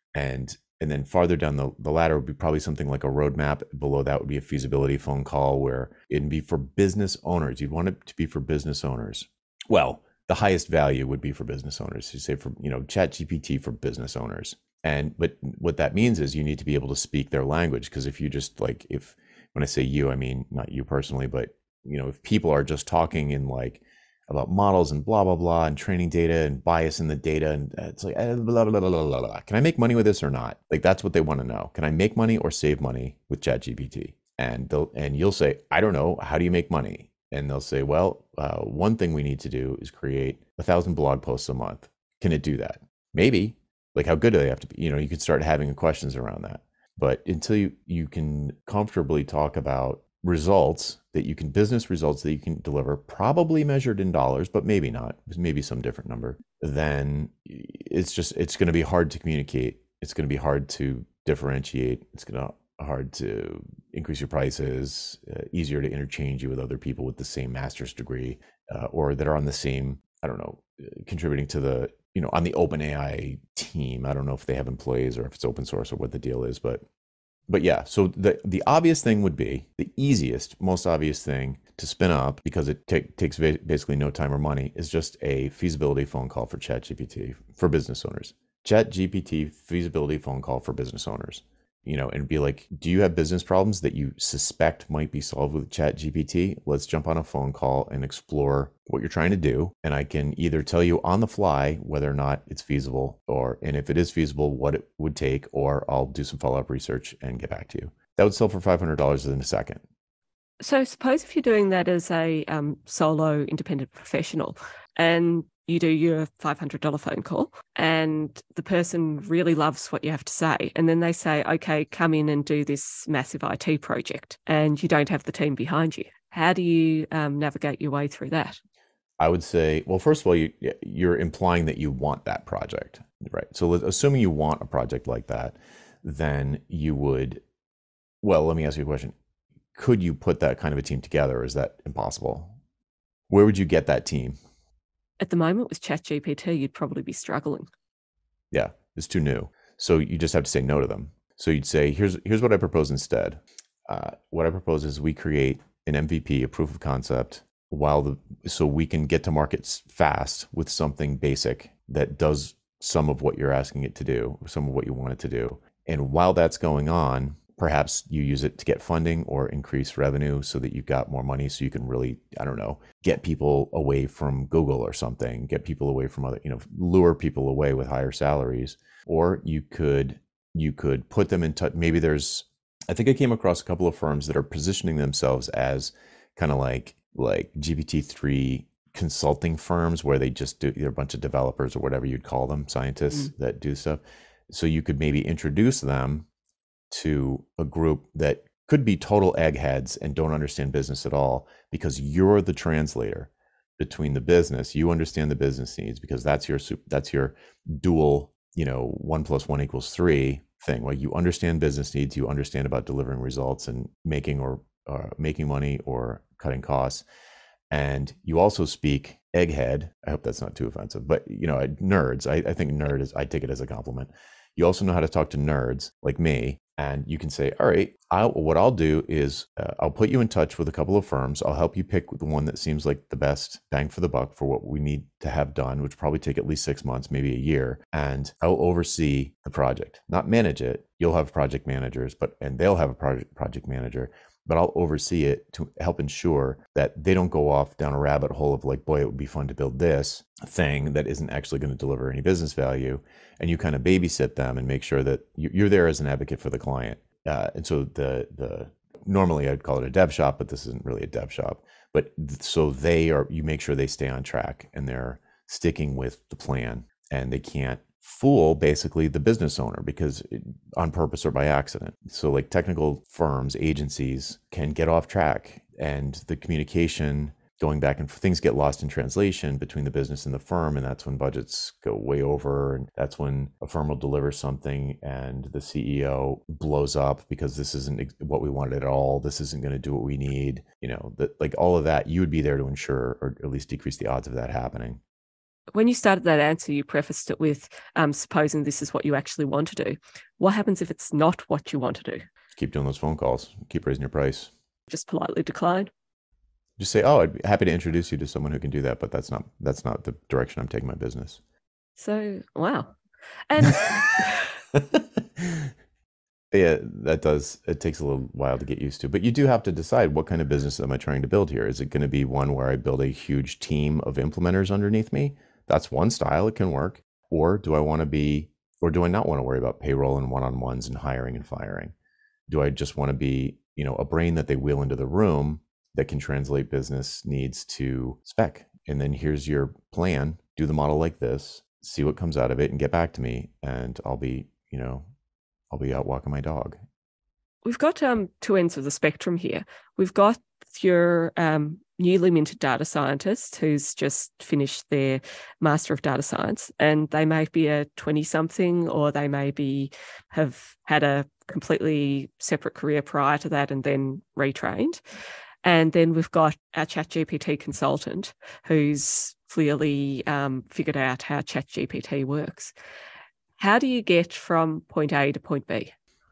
And then farther down the ladder would be probably something like a roadmap. Below that would be a feasibility phone call, where it'd be for business owners. You'd want it to be for business owners. Well, the highest value would be for business owners. You say, for, Chat GPT for business owners. But what that means is you need to be able to speak their language. Because if you just like, if when I say you, I mean not you personally, but if people are just talking in like about models and blah blah blah and training data and bias in the data, and it's like blah blah blah blah blah blah. Can I make money with this or not? Like, that's what they want to know. Can I make money or save money with ChatGPT? And you'll say, I don't know. How do you make money? And they'll say, well, one thing we need to do is create 1,000 blog posts a month. Can it do that? Maybe. Like, how good do they have to be? You could start having questions around that. But until you can comfortably talk about results that you can, business results that you can deliver, probably measured in dollars, but maybe not, maybe some different number, then it's going to be hard to communicate. It's going to be hard to differentiate. It's going to hard to increase your prices, easier to interchange you with other people with the same master's degree, or that are on the same, I don't know, contributing to the, on the OpenAI team. I don't know if they have employees or if it's open source or what the deal is, but yeah. So the obvious thing would be, the easiest, most obvious thing to spin up, because it takes basically no time or money, is just a feasibility phone call for ChatGPT for business owners. ChatGPT feasibility phone call for business owners. And be like, do you have business problems that you suspect might be solved with ChatGPT? Let's jump on a phone call and explore what you're trying to do. And I can either tell you on the fly whether or not it's feasible, and if it is feasible, what it would take, or I'll do some follow-up research and get back to you. That would sell for $500 in a second. So suppose if you're doing that as a solo independent professional, and you do your $500 phone call, and the person really loves what you have to say, and then they say, okay, come in and do this massive IT project, and you don't have the team behind you. How do you navigate your way through that? I would say, well, first of all, you're implying that you want that project, right? So assuming you want a project like that, then you would, well, let me ask you a question. Could you put that kind of a team together, or is that impossible? Where would you get that team? At the moment with ChatGPT, you'd probably be struggling. Yeah, it's too new. So you just have to say no to them. So you'd say, here's what I propose instead. What I propose is we create an MVP, a proof of concept, so we can get to markets fast with something basic that does some of what you're asking it to do, or some of what you want it to do. And while that's going on, perhaps you use it to get funding or increase revenue, so that you've got more money, so you can really, I don't know, get people away from Google or something, get people away from other, lure people away with higher salaries. Or you could put them in touch. Maybe I think I came across a couple of firms that are positioning themselves as kind of like GPT-3 consulting firms, where they just do, they're a bunch of developers or whatever you'd call them, scientists that do stuff. So you could maybe introduce them to a group that could be total eggheads and don't understand business at all, because you're the translator between the business. You understand the business needs, because that's your dual, 1 + 1 = 3 thing. Like, you understand business needs, you understand about delivering results and making money or cutting costs, and you also speak egghead. I hope that's not too offensive, but nerds. I think nerd is. I take it as a compliment. You also know how to talk to nerds like me, and you can say, all right, what I'll do is I'll put you in touch with a couple of firms. I'll help you pick the one that seems like the best bang for the buck for what we need to have done, which will probably take at least 6 months, maybe a year. And I'll oversee the project, not manage it. You'll have project managers, and they'll have a project manager, but I'll oversee it to help ensure that they don't go off down a rabbit hole of like, boy, it would be fun to build this thing that isn't actually going to deliver any business value. And you kind of babysit them and make sure that you're there as an advocate for the client. And so normally I'd call it a dev shop, but this isn't really a dev shop. But so you make sure they stay on track and they're sticking with the plan, and they can't fool basically the business owner on purpose or by accident. So like technical firms, agencies can get off track, and the communication going back and things get lost in translation between the business and the firm. And that's when budgets go way over. And that's when a firm will deliver something and the CEO blows up because this isn't what we wanted at all. This isn't going to do what we need. Like all of that, you would be there to ensure, or at least decrease the odds of that happening. When you started that answer, you prefaced it with, supposing this is what you actually want to do. What happens if it's not what you want to do? Keep doing those phone calls. Keep raising your price. Just politely decline. Just say, "Oh, I'd be happy to introduce you to someone who can do that, but that's not the direction I'm taking my business." So, wow. And yeah, it takes a little while to get used to, but you do have to decide, what kind of business am I trying to build here? Is it going to be one where I build a huge team of implementers underneath me? That's one style. It can work. Or do I not want to worry about payroll and one-on-ones and hiring and firing? Do I just want to be, a brain that they wheel into the room that can translate business needs to spec? And then here's your plan. Do the model like this, see what comes out of it, and get back to me. And I'll be out walking my dog. We've got two ends of the spectrum here. We've got your newly minted data scientist who's just finished their Master of Data Science, and they may be a 20-something, or they may have had a completely separate career prior to that and then retrained. And then we've got our ChatGPT consultant who's clearly figured out how ChatGPT works. How do you get from point A to point B?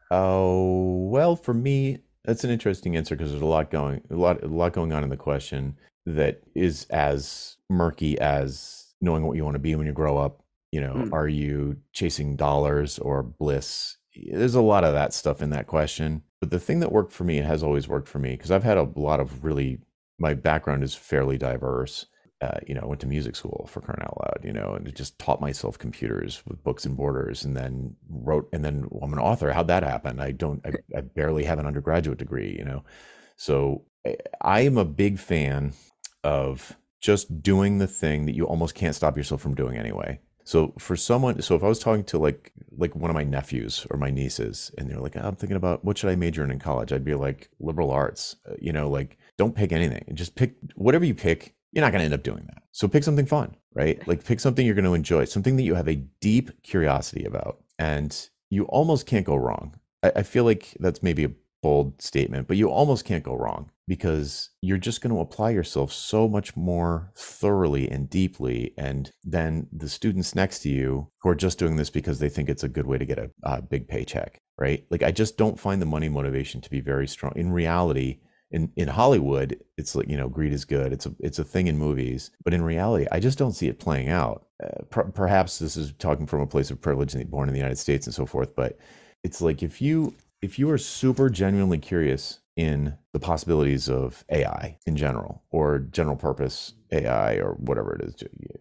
Oh, well, for me, that's an interesting answer, because there's a lot going on in the question that is as murky as knowing what you want to be when you grow up. Are you chasing dollars or bliss? There's a lot of that stuff in that question. But the thing that worked for me, and has always worked for me, because I've had a lot of my background is fairly diverse. I went to music school, for crying out loud, and just taught myself computers with books and borders, and then I'm an author. How'd that happen? I barely have an undergraduate degree, So I am a big fan of just doing the thing that you almost can't stop yourself from doing anyway. So if I was talking to like one of my nephews or my nieces, and they're like, I'm thinking about what should I major in college? I'd be like, liberal arts, like don't pick anything. Just pick whatever you pick. You're not going to end up doing that. So pick something fun, right? Like pick something you're going to enjoy, something that you have a deep curiosity about, and you almost can't go wrong. I feel like that's maybe a bold statement, but you almost can't go wrong, because you're just going to apply yourself so much more thoroughly and deeply. And then the students next to you who are just doing this because they think it's a good way to get a big paycheck, right? Like I just don't find the money motivation to be very strong. In reality, in Hollywood, it's like, greed is good. It's a thing in movies, but in reality, I just don't see it playing out. Perhaps this is talking from a place of privilege and born in the United States and so forth, but it's like if you are super genuinely curious in the possibilities of AI in general, or general purpose AI, or whatever it is,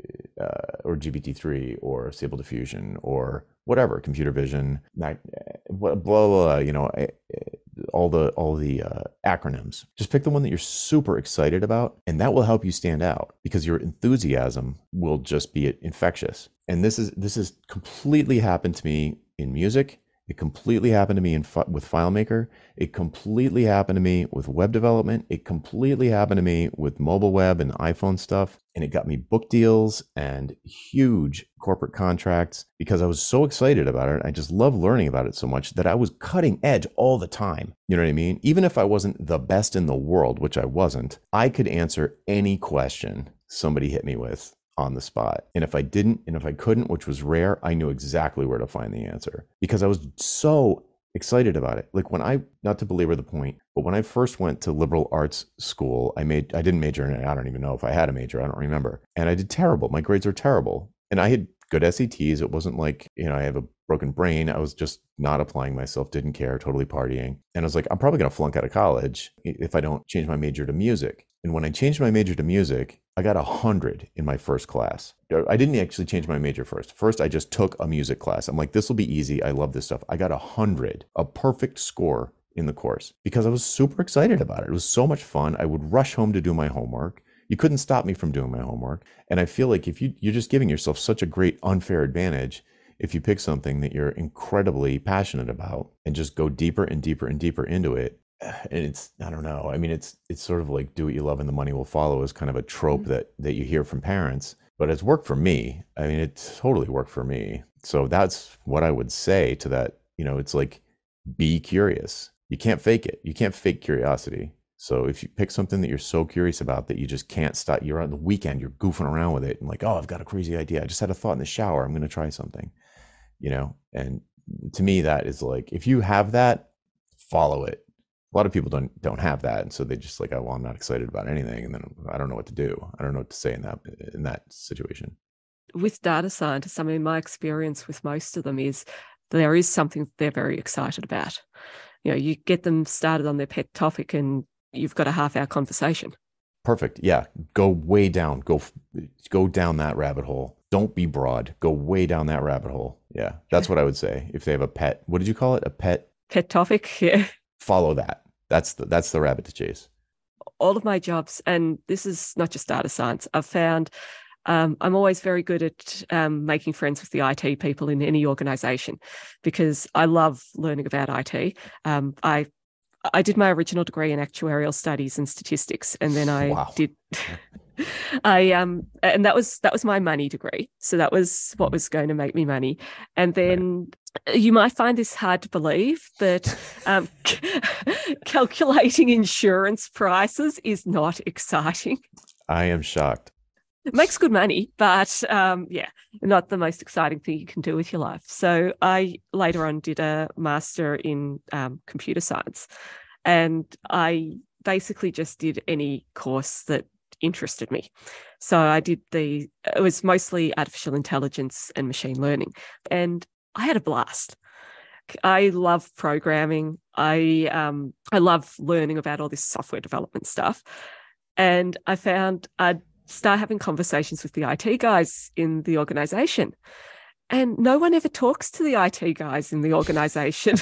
or GPT-3 or Stable Diffusion or whatever, computer vision, blah, blah, blah, all the acronyms. Just pick the one that you're super excited about, and that will help you stand out, because your enthusiasm will just be infectious. And this is completely happened to me in music. It completely happened to me with FileMaker. It completely happened to me with web development. It completely happened to me with mobile web and iPhone stuff. And it got me book deals and huge corporate contracts, because I was so excited about it. I just love learning about it so much that I was cutting edge all the time. You know what I mean? Even if I wasn't the best in the world, which I wasn't, I could answer any question somebody hit me with on the spot. And if I didn't, and if I couldn't, which was rare, I knew exactly where to find the answer because I was so excited about it. Like when I, not to belabor the point, but when I first went to liberal arts school, I didn't major in it. I don't even know if I had a major. I don't remember. And I did terrible. My grades were terrible. And I had good SATs. It wasn't like, I have a broken brain. I was just not applying myself, didn't care, totally partying. And I was like, I'm probably going to flunk out of college if I don't change my major to music. And when I changed my major to music, I got 100 in my first class. I didn't actually change my major first. First, I just took a music class. I'm like, this will be easy. I love this stuff. I got 100, a perfect score in the course because I was super excited about it. It was so much fun. I would rush home to do my homework. You couldn't stop me from doing my homework. And I feel like if you're just giving yourself such a great unfair advantage if you pick something that you're incredibly passionate about and just go deeper and deeper and deeper into it. And it's, I don't know. I mean, it's sort of like do what you love and the money will follow is kind of a trope that you hear from parents, but it's worked for me. I mean, it totally worked for me. So that's what I would say to that. It's like, be curious. You can't fake it. You can't fake curiosity. So if you pick something that you're so curious about that you just can't stop, you're on the weekend, you're goofing around with it and like, oh, I've got a crazy idea. I just had a thought in the shower. I'm going to try something, and to me, that is like, if you have that, follow it. A lot of people don't have that. And so they just like, oh, well, I'm not excited about anything. And then I don't know what to do. I don't know what to say in that situation. With data scientists, I mean, my experience with most of them is there is something they're very excited about. You get them started on their pet topic and you've got a half-hour conversation. Perfect. Yeah. Go way down. Go down that rabbit hole. Don't be broad. Go way down that rabbit hole. Yeah. That's what I would say. If they have a pet, what did you call it? A pet topic. Yeah. Follow that. That's the rabbit to chase. All of my jobs, and this is not just data science, I've found I'm always very good at making friends with the IT people in any organization because I love learning about IT. I did my original degree in actuarial studies and statistics, and then I did. And that was my money degree. So that was what was going to make me money. And then you might find this hard to believe, but calculating insurance prices is not exciting. I am shocked. It makes good money, but not the most exciting thing you can do with your life. So I later on did a master in computer science, and I basically just did any course that interested me. So I did it was mostly artificial intelligence and machine learning, and I had a blast. I love programming. I love learning about all this software development stuff, and I found I'd start having conversations with the IT guys in the organization. And no one ever talks to the IT guys in the organization.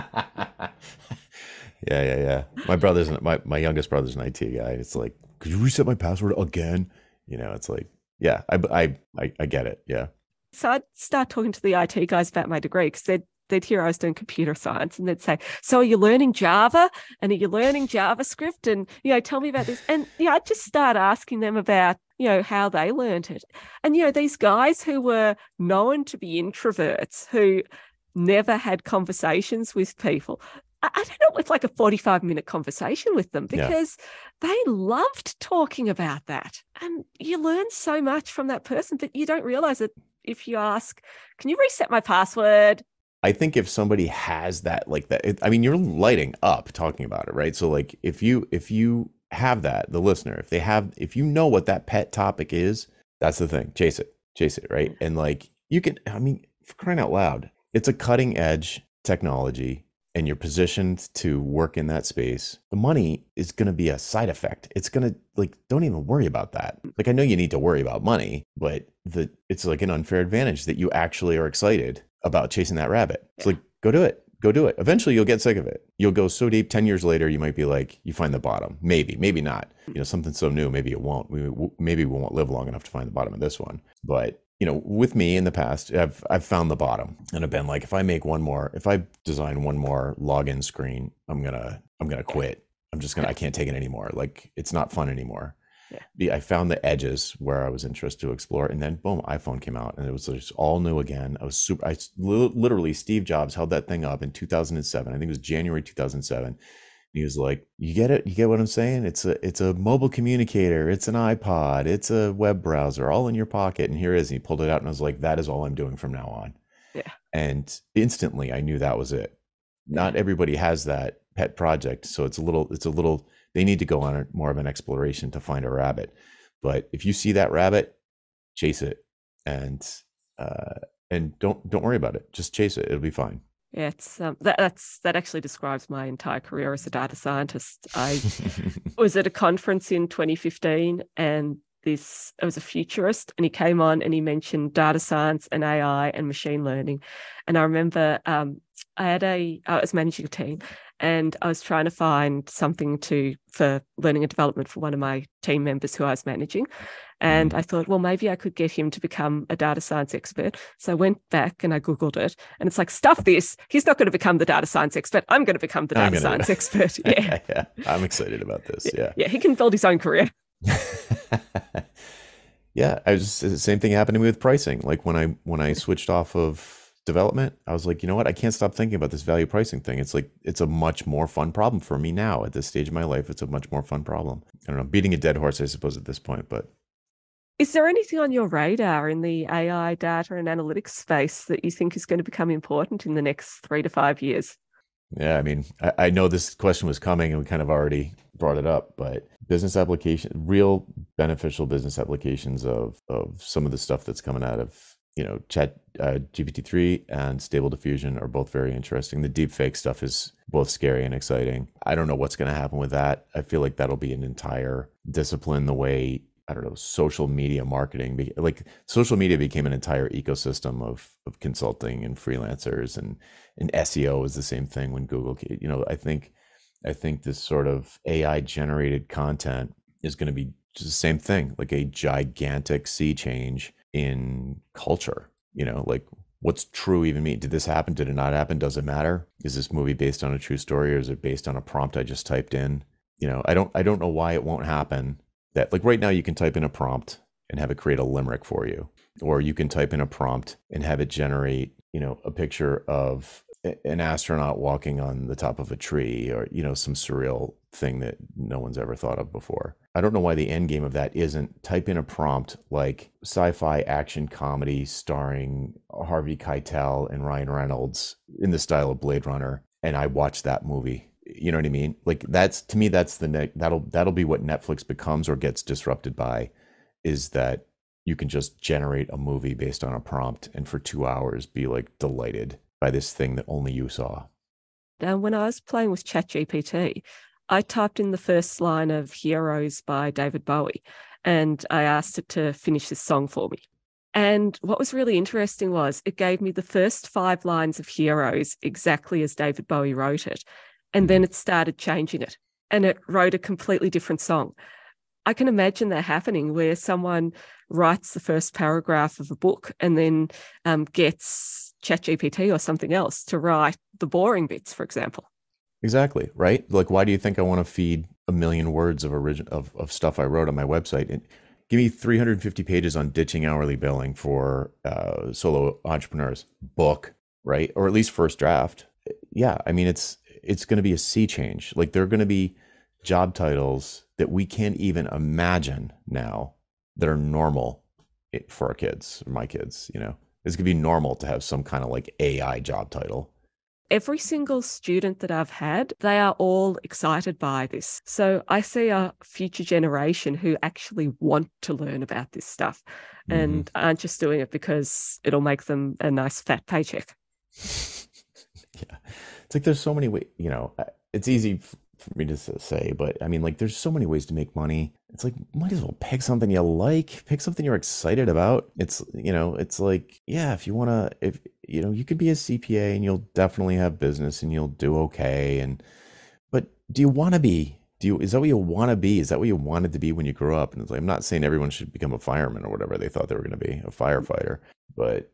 Yeah. My youngest brother's an IT guy. It's like, could you reset my password again? It's like, yeah, I get it. Yeah. So I'd start talking to the IT guys about my degree because they'd hear I was doing computer science and they'd say, so are you learning Java and are you learning JavaScript? And, tell me about this. And, I'd just start asking them about, how they learned it. And, these guys who were known to be introverts, who never had conversations with people, I don't know, it's like a 45-minute conversation with them because they loved talking about that. And you learn so much from that person, but you don't realize it if you ask, can you reset my password? I think if somebody has that, like that, you're lighting up talking about it, right? So like if you have that, the listener, if you know what that pet topic is, that's the thing. Chase it, right? And like you can, for crying out loud, it's a cutting edge technology and you're positioned to work in that space. The money is going to be a side effect. It's going to don't even worry about that. Like, I know you need to worry about money, but it's like an unfair advantage that you actually are excited about chasing that rabbit. It's like, go do it. Eventually you'll get sick of it. You'll go so deep, 10 years later, you might be like, you find the bottom. Maybe not. Something so new, maybe it won't. Maybe we won't live long enough to find the bottom of this one. But, with me in the past, I've found the bottom and I've been like, if I design one more login screen, I'm gonna quit. I can't take it anymore. Like, it's not fun anymore. Yeah. I found the edges where I was interested to explore, and then boom, iPhone came out, and it was just all new again. Literally, Steve Jobs held that thing up in 2007. I think it was January 2007. He was like, "You get it? You get what I'm saying? It's a mobile communicator, it's an iPod, it's a web browser, all in your pocket, and here it is." And he pulled it out, and I was like, "That is all I'm doing from now on." Yeah. And instantly, I knew that was it. Yeah. Not everybody has that pet project, so it's a little. They need to go on more of an exploration to find a rabbit. But if you see that rabbit, chase it, and uh, and don't worry about it. Just chase it. It'll be fine. Yeah, it's that actually describes my entire career as a data scientist. I was at a conference in 2015, and it was a futurist, and he came on and he mentioned data science and AI and machine learning. And I remember I was managing a team, and I was trying to find something for learning and development for one of my team members who I was managing. And Mhm. I thought, well, maybe I could get him to become a data science expert. So I went back and I Googled it, and it's like, stuff this. He's not going to become the data science expert. I'm going to become the I'm data gonna. science expert. Yeah. Yeah, I'm excited about this. Yeah. Yeah. He can build his own career. Yeah, the same thing happened to me with pricing. Like when I switched off of development, I was like, you know what? I can't stop thinking about this value pricing thing. It's like it's a much more fun problem for me now at this stage of my life. It's a much more fun problem. I don't know, beating a dead horse, I suppose, at this point, but Is there anything on your radar in the AI data and analytics space that you think is going to become important in the next 3 to 5 years? yeah, I mean, I know this question was coming and we kind of already brought it up, but business application, real beneficial business applications of some of the stuff that's coming out of, Chat GPT-3 and Stable Diffusion are both very interesting. The deep fake stuff is both scary and exciting. I don't know what's going to happen with that. I feel like that'll be an entire discipline, the way, I don't know, social media marketing, like social media became an entire ecosystem of consulting and freelancers, and SEO is the same thing when Google, I think this sort of AI generated content is going to be just the same thing, like a gigantic sea change in culture. Like, what's true even mean? Did this happen? Did it not happen? Does it matter? Is this movie based on a true story, or is it based on a prompt I just typed in? I don't know why it won't happen. That, like, right now you can type in a prompt and have it create a limerick for you, or you can type in a prompt and have it generate, a picture of an astronaut walking on the top of a tree, or some surreal thing that no one's ever thought of before. I don't know why the end game of that isn't type in a prompt like sci-fi action comedy starring Harvey Keitel and Ryan Reynolds in the style of Blade Runner, and I watch that movie. You know what I mean? Like, that's, to me, that's that'll be what Netflix becomes or gets disrupted by, is that you can just generate a movie based on a prompt and for 2 hours be like delighted by this thing that only you saw. And when I was playing with ChatGPT, I typed in the first line of Heroes by David Bowie, and I asked it to finish this song for me. And what was really interesting was it gave me the first 5 lines of Heroes exactly as David Bowie wrote it. And then Mhm. it started changing it, and it wrote a completely different song. I can imagine that happening where someone writes the first paragraph of a book and then gets ChatGPT or something else to write the boring bits, for example. Exactly, right? Like, why do you think I want to feed a million words of stuff I wrote on my website? And give me 350 pages on ditching hourly billing for solo entrepreneurs book, right? Or at least first draft. Yeah, I mean, it's going to be a sea change. Like, there are going to be job titles that we can't even imagine now that are normal for our kids, or my kids. It's going to be normal to have some kind of like AI job title. Every single student that I've had, they are all excited by this. So I see a future generation who actually want to learn about this stuff Hmm. and aren't just doing it because it'll make them a nice fat paycheck. Yeah. It's like there's so many ways, it's easy for me to say, but I mean, like, there's so many ways to make money. It's like, might as well pick something you like, pick something you're excited about. It's like, yeah, if you want to, if, you could be a CPA and you'll definitely have business and you'll do okay. But do you want to be? Is that what you want to be? Is that what you wanted to be when you grew up? And it's like, I'm not saying everyone should become a fireman or whatever they thought they were going to be, a firefighter, but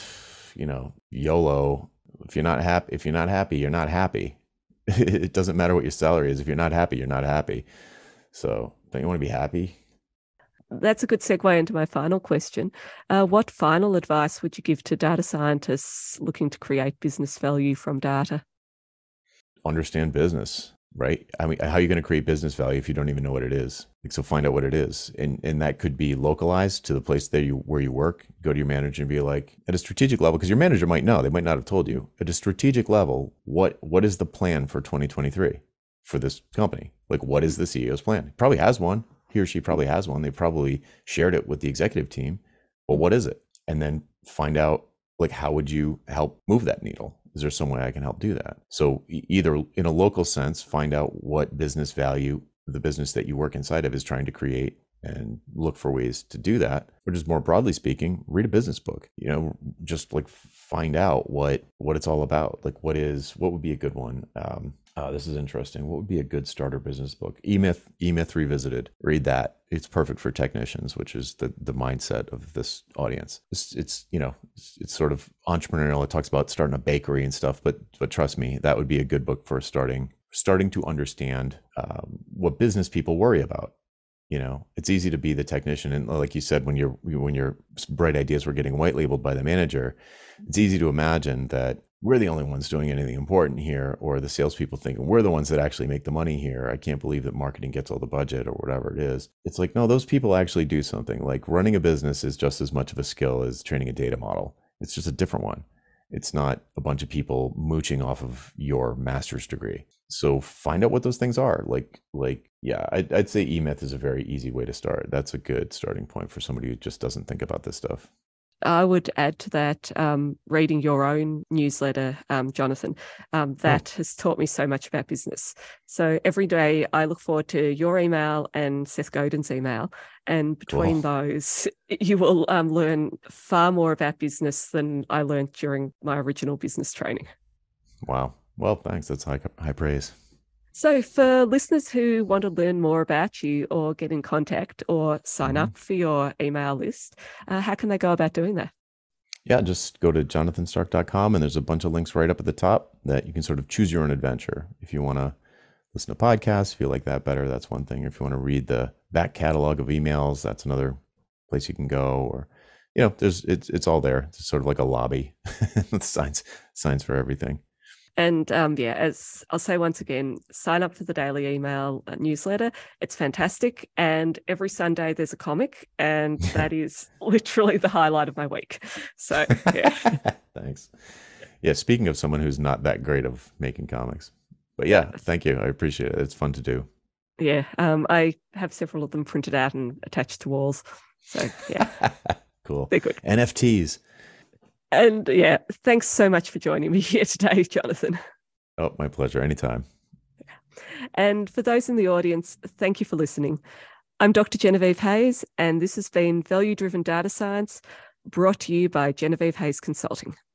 YOLO. If you're not happy, you're not happy. It doesn't matter what your salary is. If you're not happy, you're not happy. So don't you want to be happy? That's a good segue into my final question. What final advice would you give to data scientists looking to create business value from data? Understand business. right? I mean, how are you going to create business value if you don't even know what it is? Like, so find out what it is, and that could be localized to the place that where you work. Go to your manager and be like, at a strategic level, because your manager might know, they might not have told you. At a strategic level, what is the plan for 2023 for this company? Like, what is the CEO's plan? He probably has one. He or she probably has one. They probably shared it with the executive team. But what is it? And then find out, like, how would you help move that needle? Is there some way I can help do that? So either in a local sense, find out what business value the business that you work inside of is trying to create and look for ways to do that. Or just more broadly speaking, read a business book, just like find out what it's all about. Like what would be a good one? This is interesting. What would be a good starter business book? E-Myth Revisited. Read that. It's perfect for technicians, which is the mindset of this audience. It's sort of entrepreneurial. It talks about starting a bakery and stuff, but trust me, that would be a good book for starting to understand what business people worry about. It's easy to be the technician, and like you said, when your bright ideas were getting white labeled by the manager, it's easy to imagine that we're the only ones doing anything important here, or the salespeople thinking we're the ones that actually make the money here. I can't believe that marketing gets all the budget or whatever it is. It's like, no, those people actually do something. Like running a business is just as much of a skill as training a data model. It's just a different one. It's not a bunch of people mooching off of your master's degree. So find out what those things are. Yeah, I'd say E-Myth is a very easy way to start. That's a good starting point for somebody who just doesn't think about this stuff. I would add to that, reading your own newsletter, Jonathan, that has taught me so much about business. So every day I look forward to your email and Seth Godin's email. And between those, you will learn far more about business than I learned during my original business training. Wow. Well, thanks. That's high praise. So for listeners who want to learn more about you or get in contact or sign up for your email list, how can they go about doing that? Yeah, just go to jonathanstark.com and there's a bunch of links right up at the top that you can sort of choose your own adventure. If you want to listen to podcasts, if you like that better, that's one thing. If you want to read the back catalog of emails, that's another place you can go. Or, it's all there. It's sort of like a lobby with signs for everything. And as I'll say once again, sign up for the daily email newsletter. It's fantastic. And every Sunday there's a comic, and that is literally the highlight of my week. So, yeah. Thanks. Yeah, speaking of someone who's not that great of making comics. But yeah, thank you. I appreciate it. It's fun to do. Yeah, I have several of them printed out and attached to walls. So, yeah. Cool. They're good. NFTs. And yeah, thanks so much for joining me here today, Jonathan. Oh, my pleasure. Anytime. And for those in the audience, thank you for listening. I'm Dr. Genevieve Hayes, and this has been Value Driven Data Science, brought to you by Genevieve Hayes Consulting.